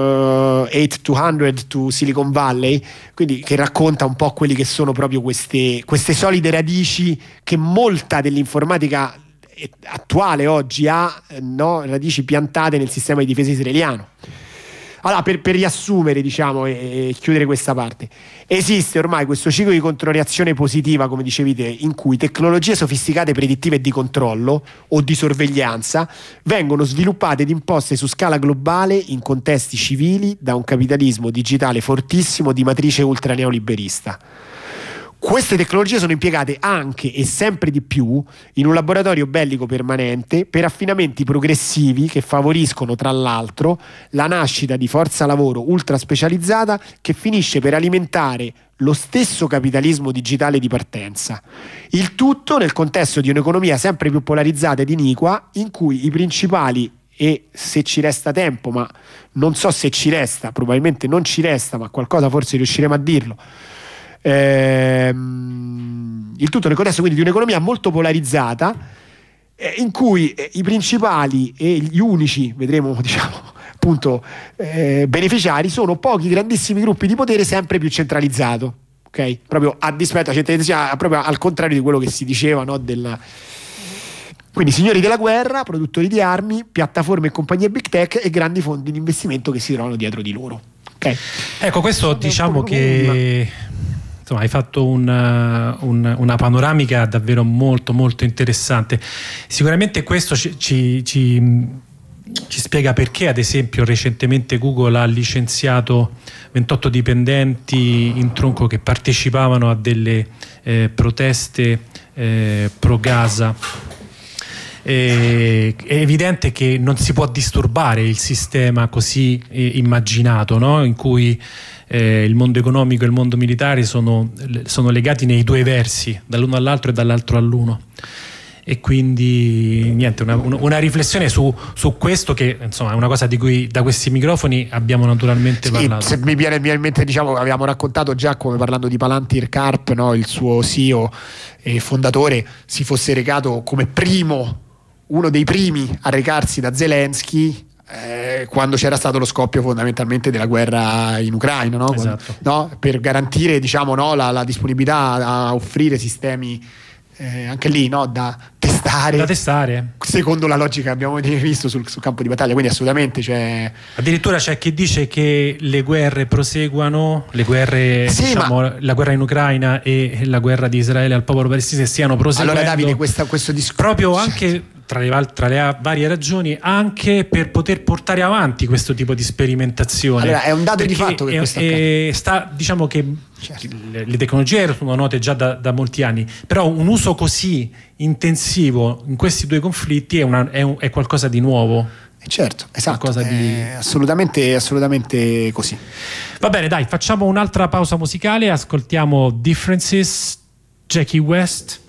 8200 to Silicon Valley, quindi che racconta un po' quelli che sono proprio queste solide radici che molta dell'informatica attuale oggi ha, no? Radici piantate nel sistema di difesa israeliano. Allora, per riassumere, diciamo, e chiudere questa parte, esiste ormai questo ciclo di controreazione positiva, come dicevi te, in cui tecnologie sofisticate predittive e di controllo o di sorveglianza vengono sviluppate ed imposte su scala globale in contesti civili da un capitalismo digitale fortissimo di matrice ultra neoliberista. Queste tecnologie sono impiegate anche e sempre di più in un laboratorio bellico permanente per affinamenti progressivi che favoriscono, tra l'altro, la nascita di forza lavoro ultra specializzata che finisce per alimentare lo stesso capitalismo digitale di partenza. Il tutto nel contesto di un'economia sempre più polarizzata ed iniqua, in cui i principali, e se ci resta tempo, ma non so se ci resta, probabilmente non ci resta, ma qualcosa forse riusciremo a dirlo, il tutto nel contesto quindi di un'economia molto polarizzata, in cui i principali e gli unici, vedremo, diciamo, appunto, beneficiari sono pochi grandissimi gruppi di potere sempre più centralizzato, ok? Proprio a dispetto, proprio al contrario di quello che si diceva, no? Quindi signori della guerra, produttori di armi, piattaforme e compagnie big tech e grandi fondi di investimento che si trovano dietro di loro. Okay. Ecco, questo diciamo che insomma, hai fatto una panoramica davvero molto molto interessante. Sicuramente questo ci spiega perché, ad esempio, recentemente Google ha licenziato 28 dipendenti in tronco che partecipavano a delle proteste pro Gaza. È evidente che non si può disturbare il sistema così immaginato, no? In cui il mondo economico e il mondo militare sono legati nei due versi, dall'uno all'altro e dall'altro all'uno. E quindi niente, una riflessione su questo, che insomma è una cosa di cui da questi microfoni abbiamo naturalmente parlato. Se mi viene in mente, diciamo, avevamo raccontato già come, parlando di Palantir Karp, no, il suo CEO e fondatore si fosse recato come uno dei primi a recarsi da Zelensky quando c'era stato lo scoppio fondamentalmente della guerra in Ucraina, no? Esatto. No? Per garantire, diciamo, no, la disponibilità a offrire sistemi anche lì, no, da testare secondo la logica che abbiamo visto sul campo di battaglia. Quindi assolutamente addirittura c'è chi dice che le guerre proseguano, le guerre, sì, diciamo, la guerra in Ucraina e la guerra di Israele al popolo palestinese stiano proseguendo. Allora Davide, questo discorso proprio anche tra le varie ragioni, anche per poter portare avanti questo tipo di sperimentazione. Allora, è un dato di fatto che questo diciamo che le tecnologie sono note già da molti anni, però un uso così intensivo in questi due conflitti è qualcosa di nuovo. Certo, esatto, assolutamente così. Va bene, dai, facciamo un'altra pausa musicale, ascoltiamo Differences, Jackie West.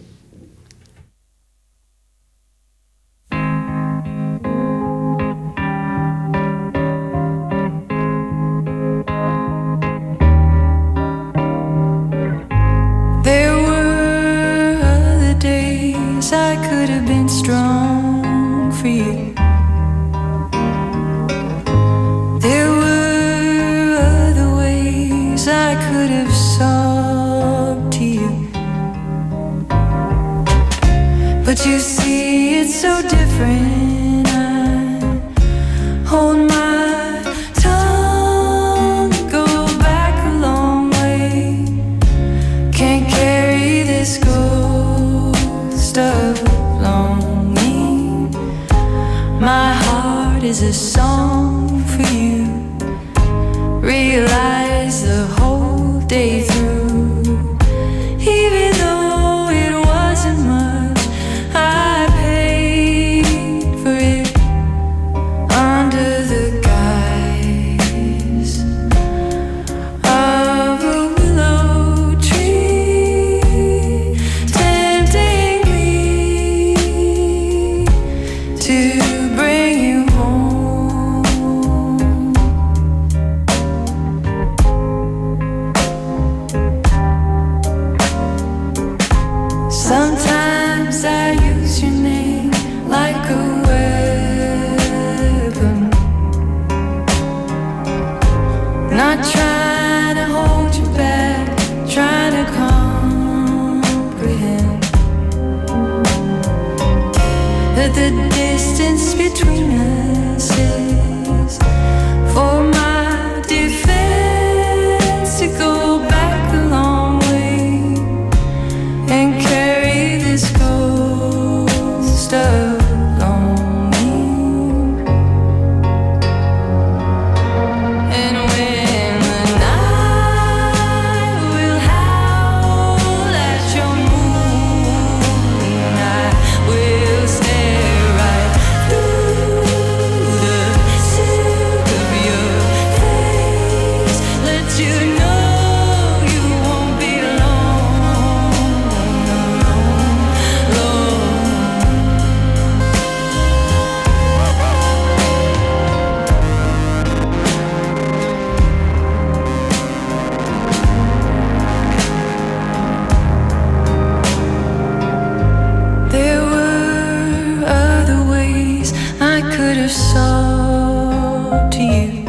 I could have been strong for you. There were other ways I could have sobbed to you. But you see, it's so different. I hold my tongue, go back a long way. Can't carry this ghost of longing. My heart is a song for you. Realize the whole day through, even though more to you.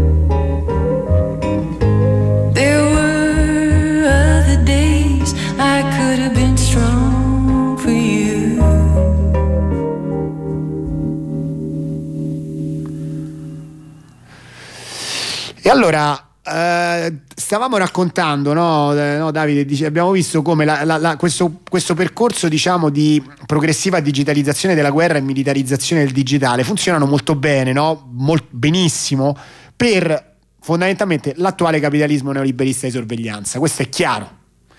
There were other days I could have been strong for you. E allora stavamo raccontando, no, Davide, abbiamo visto come questo percorso, diciamo, di progressiva digitalizzazione della guerra e militarizzazione del digitale funzionano molto bene, no? Benissimo per fondamentalmente l'attuale capitalismo neoliberista di sorveglianza. Questo è chiaro.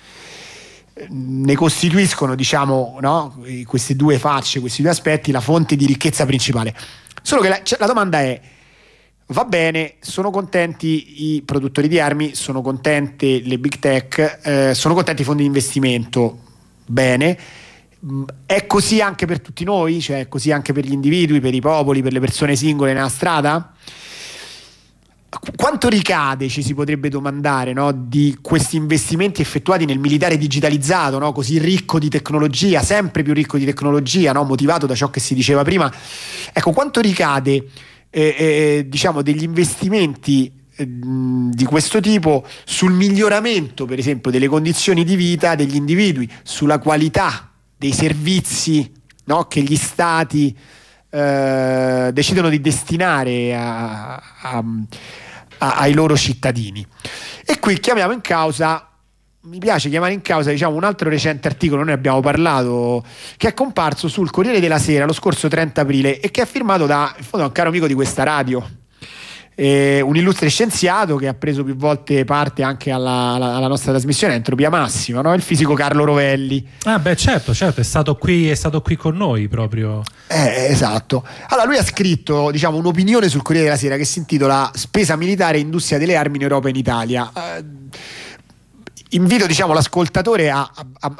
Ne costituiscono, diciamo, no, queste due facce, questi due aspetti, la fonte di ricchezza principale. Solo che la domanda è: va bene, sono contenti i produttori di armi, sono contente le big tech, sono contenti i fondi di investimento, bene, è così anche per tutti noi? Cioè è così anche per gli individui, per i popoli, per le persone singole nella strada? Quanto ricade, ci si potrebbe domandare, no, di questi investimenti effettuati nel militare digitalizzato, no, così ricco di tecnologia, sempre più ricco di tecnologia, no, motivato da ciò che si diceva prima? Ecco, quanto ricade diciamo degli investimenti di questo tipo sul miglioramento, per esempio, delle condizioni di vita degli individui, sulla qualità dei servizi, no, che gli stati decidono di destinare ai loro cittadini. E qui chiamiamo in causa, mi piace chiamare in causa, diciamo, un altro recente articolo, noi ne abbiamo parlato, che è comparso sul Corriere della Sera lo scorso 30 aprile e che è firmato da un caro amico di questa radio, un illustre scienziato che ha preso più volte parte anche alla nostra trasmissione Entropia Massima, no? Il fisico Carlo Rovelli. Ah beh, certo, è stato qui con noi proprio. Esatto. Allora lui ha scritto, diciamo, un'opinione sul Corriere della Sera che si intitola Spesa militare e industria delle armi in Europa e in Italia. Invito, diciamo, l'ascoltatore a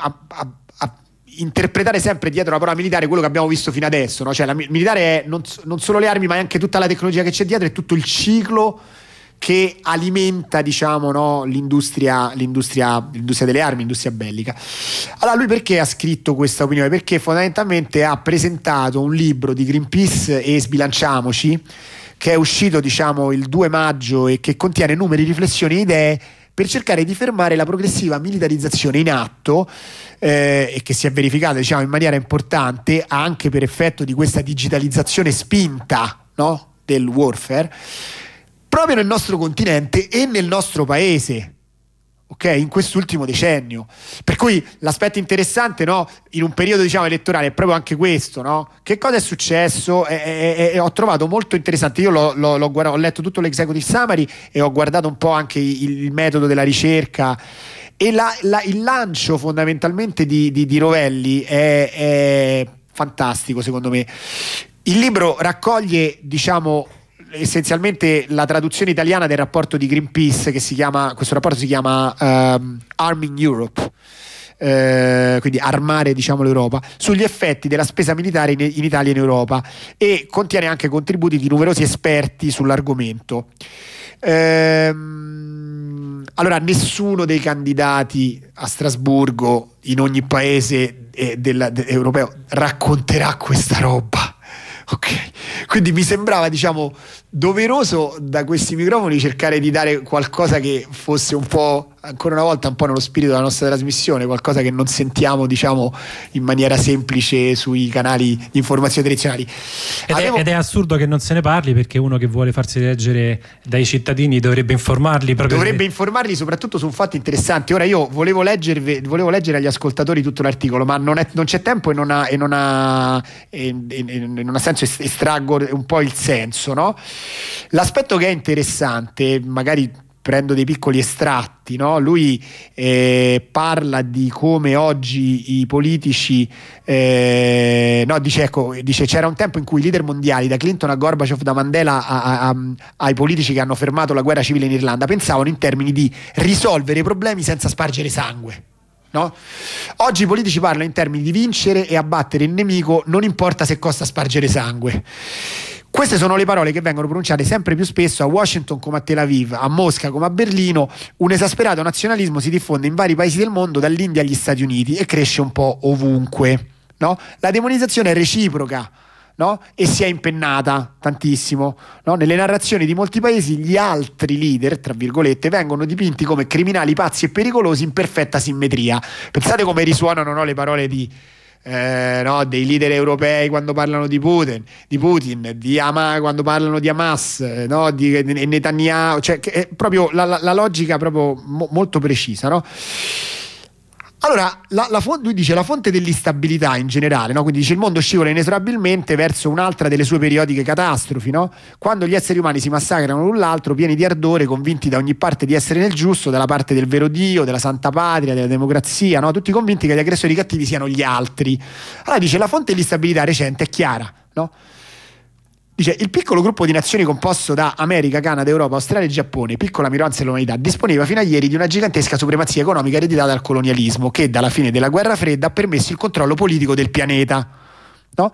interpretare sempre dietro la parola militare quello che abbiamo visto fino adesso, no? Cioè la militare è non solo le armi, ma è anche tutta la tecnologia che c'è dietro e tutto il ciclo che alimenta, diciamo, no, l'industria delle armi, l'industria bellica. Allora lui perché ha scritto questa opinione? Perché fondamentalmente ha presentato un libro di Greenpeace e Sbilanciamoci che è uscito, diciamo, il 2 maggio e che contiene numeri, riflessioni e idee per cercare di fermare la progressiva militarizzazione in atto e che si è verificata, diciamo, in maniera importante anche per effetto di questa digitalizzazione spinta, no, del warfare proprio nel nostro continente e nel nostro paese, ok, in quest'ultimo decennio. Per cui l'aspetto interessante, no, in un periodo, diciamo, elettorale è proprio anche questo, no? Che cosa è successo? Ho trovato molto interessante. Io ho letto tutto l'executive summary e ho guardato un po' anche il metodo della ricerca e il lancio fondamentalmente di Rovelli è fantastico, secondo me. Il libro raccoglie, diciamo, essenzialmente la traduzione italiana del rapporto di Greenpeace, questo rapporto si chiama Arming Europe, quindi armare, diciamo, l'Europa, sugli effetti della spesa militare in Italia e in Europa, e contiene anche contributi di numerosi esperti sull'argomento. Allora, nessuno dei candidati a Strasburgo in ogni paese europeo racconterà questa roba. Ok, quindi mi sembrava, diciamo, doveroso da questi microfoni cercare di dare qualcosa che fosse un po', ancora una volta, un po' nello spirito della nostra trasmissione, qualcosa che non sentiamo, diciamo, in maniera semplice sui canali di informazione tradizionali. Ed è assurdo che non se ne parli, perché uno che vuole farsi leggere dai cittadini dovrebbe informarli informarli soprattutto su un fatto interessante. Ora io volevo leggere agli ascoltatori tutto l'articolo, ma non c'è tempo e non ha senso, estraggo un po' il senso, no? L'aspetto che è interessante, magari prendo dei piccoli estratti, no? Lui parla di come oggi i politici dice c'era un tempo in cui i leader mondiali, da Clinton a Gorbaciov, da Mandela ai politici che hanno fermato la guerra civile in Irlanda, pensavano in termini di risolvere i problemi senza spargere sangue, no? Oggi i politici parlano in termini di vincere e abbattere il nemico, non importa se costa spargere sangue. Queste sono le parole che vengono pronunciate sempre più spesso a Washington come a Tel Aviv, a Mosca come a Berlino. Un esasperato nazionalismo si diffonde in vari paesi del mondo, dall'India agli Stati Uniti, e cresce un po' ovunque, no? La demonizzazione è reciproca, no? E si è impennata tantissimo, no? Nelle narrazioni di molti paesi gli altri leader, tra virgolette, vengono dipinti come criminali, pazzi e pericolosi in perfetta simmetria. Pensate come risuonano, no, le parole di no, dei leader europei quando parlano di Putin, quando parlano di Hamas, no, di Netanyahu, cioè è proprio la logica proprio molto precisa, no? Allora, lui dice la fonte dell'instabilità in generale, no? Quindi dice il mondo scivola inesorabilmente verso un'altra delle sue periodiche catastrofi, no? Quando gli esseri umani si massacrano l'un l'altro, pieni di ardore, convinti da ogni parte di essere nel giusto, dalla parte del vero Dio, della santa patria, della democrazia, no? Tutti convinti che gli aggressori cattivi siano gli altri. Allora dice la fonte dell'instabilità recente è chiara, no? Dice il piccolo gruppo di nazioni composto da America, Canada, Europa, Australia e Giappone, piccola minoranza dell'umanità, disponeva fino a ieri di una gigantesca supremazia economica ereditata dal colonialismo che dalla fine della guerra fredda ha permesso il controllo politico del pianeta, no?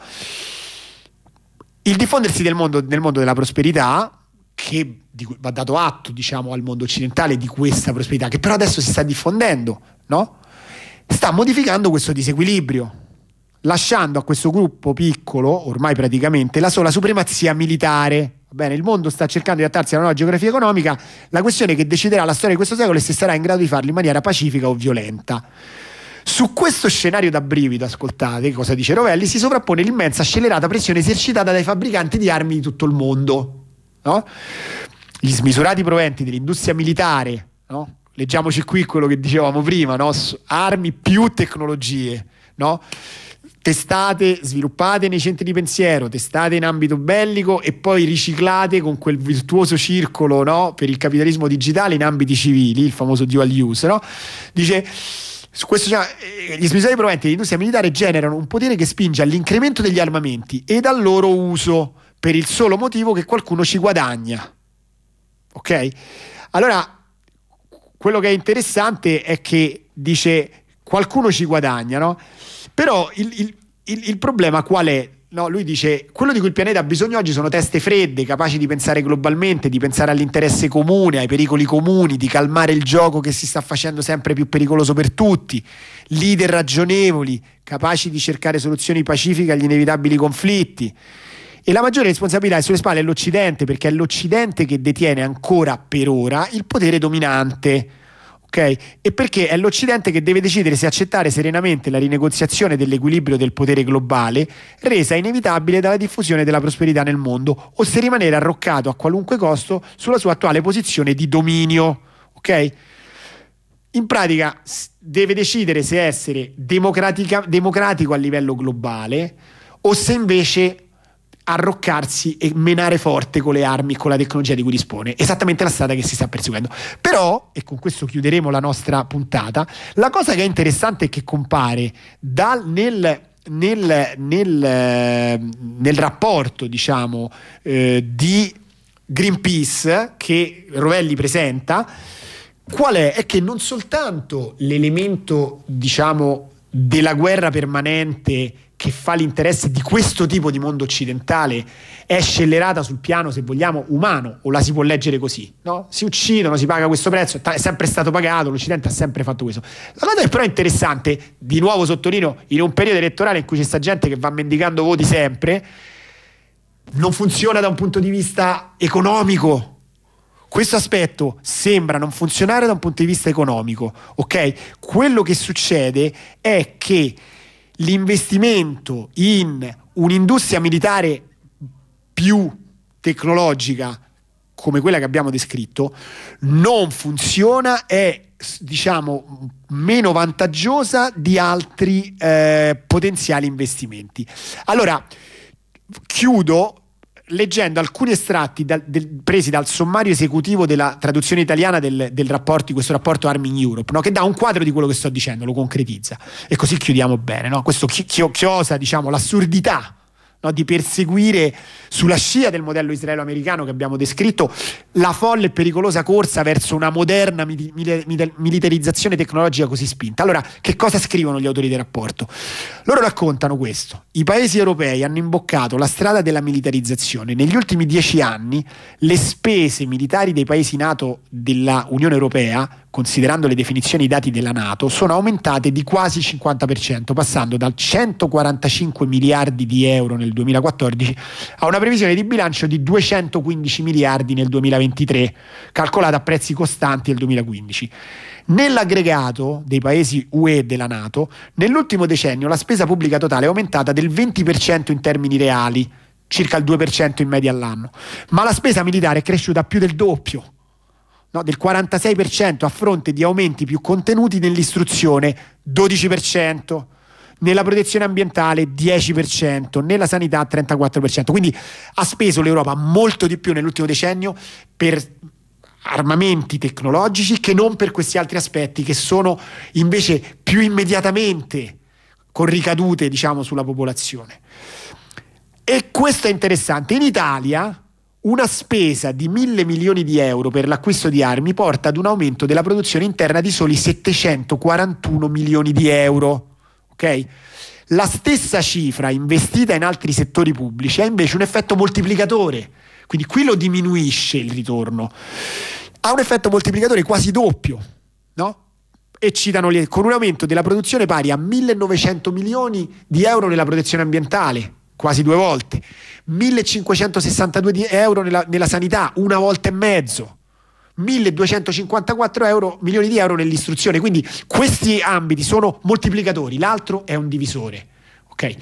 Il diffondersi nel mondo della prosperità, di cui va dato atto, diciamo, al mondo occidentale di questa prosperità, che però adesso si sta diffondendo, no? Sta modificando questo disequilibrio, lasciando a questo gruppo piccolo, ormai praticamente, la sola supremazia militare. Va bene, il mondo sta cercando di adattarsi alla nuova geografia economica, la questione che deciderà la storia di questo secolo è se sarà in grado di farlo in maniera pacifica o violenta. Su questo scenario da brivido, ascoltate cosa dice Rovelli, si sovrappone l'immensa scellerata pressione esercitata dai fabbricanti di armi di tutto il mondo, no? Gli smisurati proventi dell'industria militare, no? Leggiamoci qui quello che dicevamo prima, no? Armi più tecnologie, no? Testate sviluppate nei centri di pensiero, testate in ambito bellico e poi riciclate con quel virtuoso circolo, no, per il capitalismo digitale in ambiti civili, il famoso dual use, no? Dice su questo, cioè, gli smisurati proventi dell'industria militare generano un potere che spinge all'incremento degli armamenti ed al loro uso per il solo motivo che qualcuno ci guadagna. Ok? Allora, quello che è interessante è che dice qualcuno ci guadagna, no? Però il problema qual è? No, lui dice quello di cui il pianeta ha bisogno oggi sono teste fredde, capaci di pensare globalmente, di pensare all'interesse comune, ai pericoli comuni, di calmare il gioco che si sta facendo sempre più pericoloso per tutti, leader ragionevoli, capaci di cercare soluzioni pacifiche agli inevitabili conflitti. E la maggiore responsabilità è sulle spalle dell'Occidente, perché è l'Occidente che detiene ancora per ora il potere dominante. Okay? E perché è l'Occidente che deve decidere se accettare serenamente la rinegoziazione dell'equilibrio del potere globale, resa inevitabile dalla diffusione della prosperità nel mondo, o se rimanere arroccato a qualunque costo sulla sua attuale posizione di dominio. Ok? In pratica deve decidere se essere democratico a livello globale o se invece arroccarsi e menare forte con le armi e con la tecnologia di cui dispone, esattamente la strada che si sta perseguendo. Però, e con questo chiuderemo la nostra puntata, la cosa che è interessante è che compare nel rapporto, diciamo, di Greenpeace che Rovelli presenta, qual è? È che non soltanto l'elemento, diciamo, della guerra permanente che fa l'interesse di questo tipo di mondo occidentale è scellerata sul piano, se vogliamo, umano, o la si può leggere così, no? Si uccidono, si paga questo prezzo, è sempre stato pagato, l'Occidente ha sempre fatto questo. La cosa che però è interessante, di nuovo sottolineo, in un periodo elettorale in cui c'è sta gente che va mendicando voti sempre, non funziona da un punto di vista economico. Questo aspetto sembra non funzionare da un punto di vista economico, ok? Quello che succede è che l'investimento in un'industria militare più tecnologica come quella che abbiamo descritto non funziona, è, diciamo, meno vantaggiosa di altri potenziali investimenti. Allora, chiudo leggendo alcuni estratti presi dal sommario esecutivo della traduzione italiana del rapporto, di questo rapporto Armi in Europe, no? Che dà un quadro di quello che sto dicendo, lo concretizza, e così chiudiamo bene, no? Questo chiosa, diciamo, l'assurdità, no? Di perseguire sulla scia del modello israelo-americano che abbiamo descritto la folle e pericolosa corsa verso una moderna militarizzazione tecnologica così spinta. Allora, che cosa scrivono gli autori del rapporto? Loro raccontano questo: i paesi europei hanno imboccato la strada della militarizzazione. Negli ultimi 10 anni le spese militari dei paesi NATO della Unione Europea, considerando le definizioni dati della NATO, sono aumentate di quasi 50%, passando dal 145 miliardi di euro nel 2014, ha una previsione di bilancio di 215 miliardi nel 2023, calcolata a prezzi costanti nel 2015. Nell'aggregato dei paesi UE e della NATO, nell'ultimo decennio la spesa pubblica totale è aumentata del 20% in termini reali, circa il 2% in media all'anno, ma la spesa militare è cresciuta più del doppio, no, del 46%, a fronte di aumenti più contenuti nell'istruzione, 12%, nella protezione ambientale 10%, nella sanità 34%. Quindi ha speso l'Europa molto di più nell'ultimo decennio per armamenti tecnologici che non per questi altri aspetti che sono invece più immediatamente con ricadute, diciamo, sulla popolazione. E questo è interessante. In Italia una spesa di 1.000 milioni di euro per l'acquisto di armi porta ad un aumento della produzione interna di soli 741 milioni di euro. Ok? La stessa cifra investita in altri settori pubblici ha invece un effetto moltiplicatore, quindi qui lo diminuisce il ritorno, ha un effetto moltiplicatore quasi doppio, no? E citano con un aumento della produzione pari a 1.900 milioni di euro nella protezione ambientale, quasi 2 volte, 1.562 euro nella sanità, 1,5 volte, 1.254 milioni di euro nell'istruzione. Quindi questi ambiti sono moltiplicatori, l'altro è un divisore. Ok?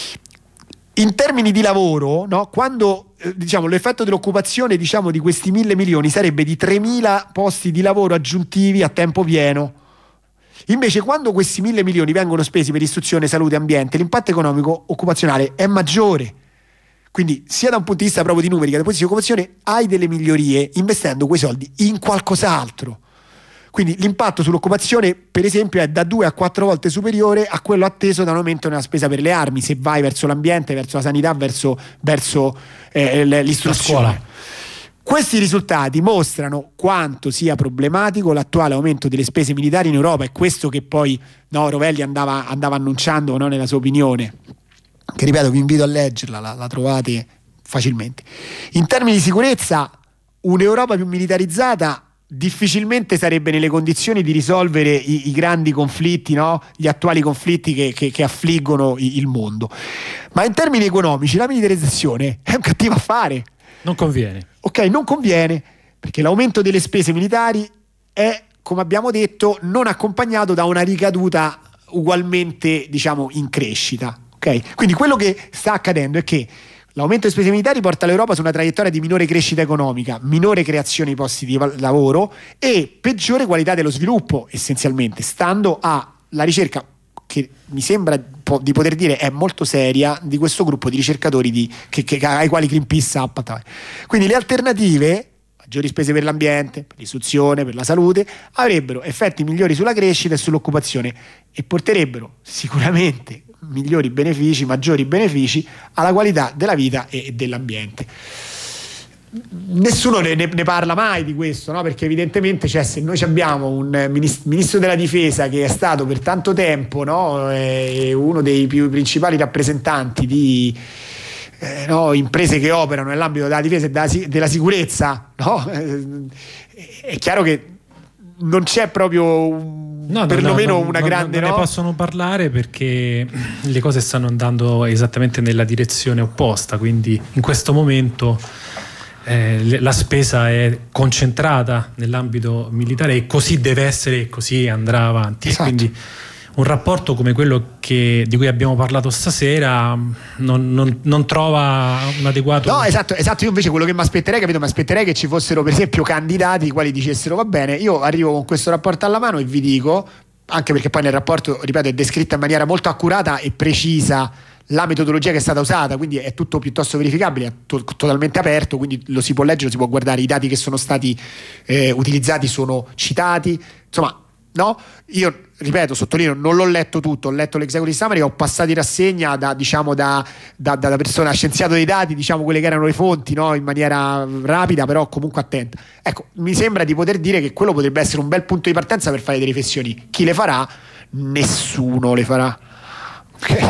In termini di lavoro, no? Quando diciamo l'effetto dell'occupazione, diciamo, di questi 1.000 milioni sarebbe di 3.000 posti di lavoro aggiuntivi a tempo pieno. Invece quando questi 1.000 milioni vengono spesi per istruzione, salute e ambiente, l'impatto economico occupazionale è maggiore. Quindi sia da un punto di vista proprio di numeri che da un punto di vista di occupazione hai delle migliorie investendo quei soldi in qualcos'altro. Quindi l'impatto sull'occupazione, per esempio, è da 2 a 4 volte superiore a quello atteso da un aumento nella spesa per le armi, se vai verso l'ambiente, verso la sanità, verso l'istruzione. Questi risultati mostrano quanto sia problematico l'attuale aumento delle spese militari in Europa, e questo che poi Rovelli andava annunciando, no, nella sua opinione, che ripeto vi invito a leggerla, la trovate facilmente. In termini di sicurezza, un'Europa più militarizzata difficilmente sarebbe nelle condizioni di risolvere i grandi conflitti, no? Gli attuali conflitti che affliggono il mondo. Ma in termini economici la militarizzazione è un cattivo affare. Non conviene. Ok, non conviene, perché l'aumento delle spese militari è, come abbiamo detto, non accompagnato da una ricaduta ugualmente, diciamo, in crescita. Ok? Quindi quello che sta accadendo è che l'aumento delle spese militari porta l'Europa su una traiettoria di minore crescita economica, minore creazione di posti di lavoro e peggiore qualità dello sviluppo, essenzialmente, stando alla ricerca, che mi sembra di poter dire è molto seria, di questo gruppo di ricercatori ai quali Greenpeace ha appartato. Quindi le alternative, maggiori spese per l'ambiente, per l'istruzione, per la salute, avrebbero effetti migliori sulla crescita e sull'occupazione e porterebbero sicuramente migliori benefici, maggiori benefici alla qualità della vita e dell'ambiente. Nessuno ne parla mai di questo, no? Perché evidentemente, cioè, se noi abbiamo un ministro della difesa che è stato per tanto tempo, no, uno dei più principali rappresentanti di imprese che operano nell'ambito della difesa e della sicurezza, no? È chiaro che non c'è proprio perlomeno una grande. Non ne possono parlare perché le cose stanno andando esattamente nella direzione opposta, quindi in questo momento la spesa è concentrata nell'ambito militare e così deve essere e così andrà avanti. Esatto. Quindi un rapporto come quello di cui abbiamo parlato stasera non trova un adeguato. No, esatto. Io invece quello che mi aspetterei che ci fossero per esempio candidati i quali dicessero va bene, io arrivo con questo rapporto alla mano e vi dico, anche perché poi nel rapporto, ripeto, è descritta in maniera molto accurata e precisa la metodologia che è stata usata, quindi è tutto piuttosto verificabile, è totalmente aperto, quindi lo si può leggere, lo si può guardare, i dati che sono stati utilizzati sono citati, insomma, no? Io ripeto, sottolineo, non l'ho letto tutto, ho letto l'executive summary, ho passato in rassegna da persona scienziato dei dati, diciamo quelle che erano le fonti, no? In maniera rapida, però comunque attenta. Ecco, mi sembra di poter dire che quello potrebbe essere un bel punto di partenza per fare delle riflessioni. Chi le farà? Nessuno le farà. Okay.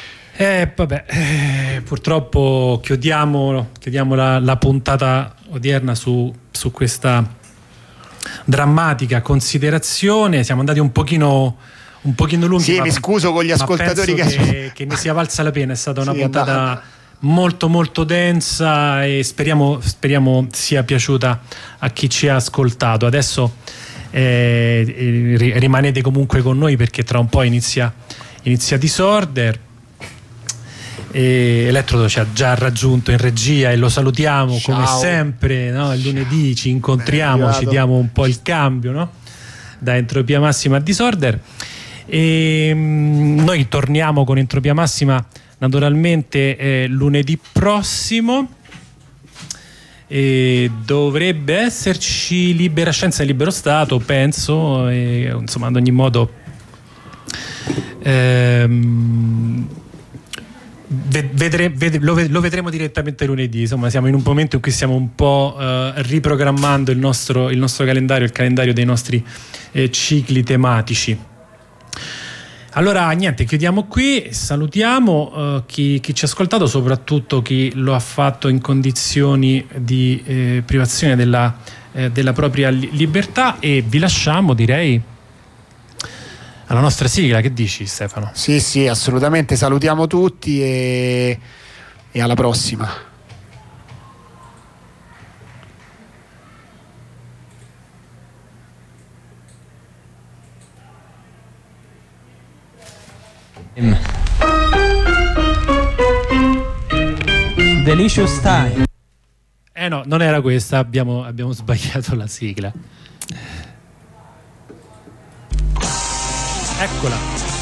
Purtroppo chiudiamo la puntata odierna su questa drammatica considerazione. Siamo andati un pochino lunghi. Sì, mi scuso con gli ascoltatori che ne sia valsa la pena. È stata una puntata molto molto densa e speriamo sia piaciuta a chi ci ha ascoltato. Adesso rimanete comunque con noi, perché tra un po' inizia Disorder. Elettrodo ci ha già raggiunto in regia e lo salutiamo. Ciao. Come sempre, no? Il lunedì ci incontriamo, ci diamo un po' il cambio, no? Da Entropia Massima a Disorder, e noi torniamo con Entropia Massima naturalmente lunedì prossimo, e dovrebbe esserci Libera Scienza e Libero Stato, penso, e, insomma, ad ogni modo lo vedremo direttamente lunedì. Insomma, siamo in un momento in cui stiamo un po' riprogrammando il nostro calendario, il calendario dei nostri cicli tematici. Allora niente, chiudiamo qui, salutiamo chi ci ha ascoltato, soprattutto chi lo ha fatto in condizioni di privazione della propria libertà, e vi lasciamo, direi, alla nostra sigla. Che dici, Stefano? Sì, assolutamente, salutiamo tutti e alla prossima. Delicious Time. No, non era questa, abbiamo sbagliato la sigla. Eccola.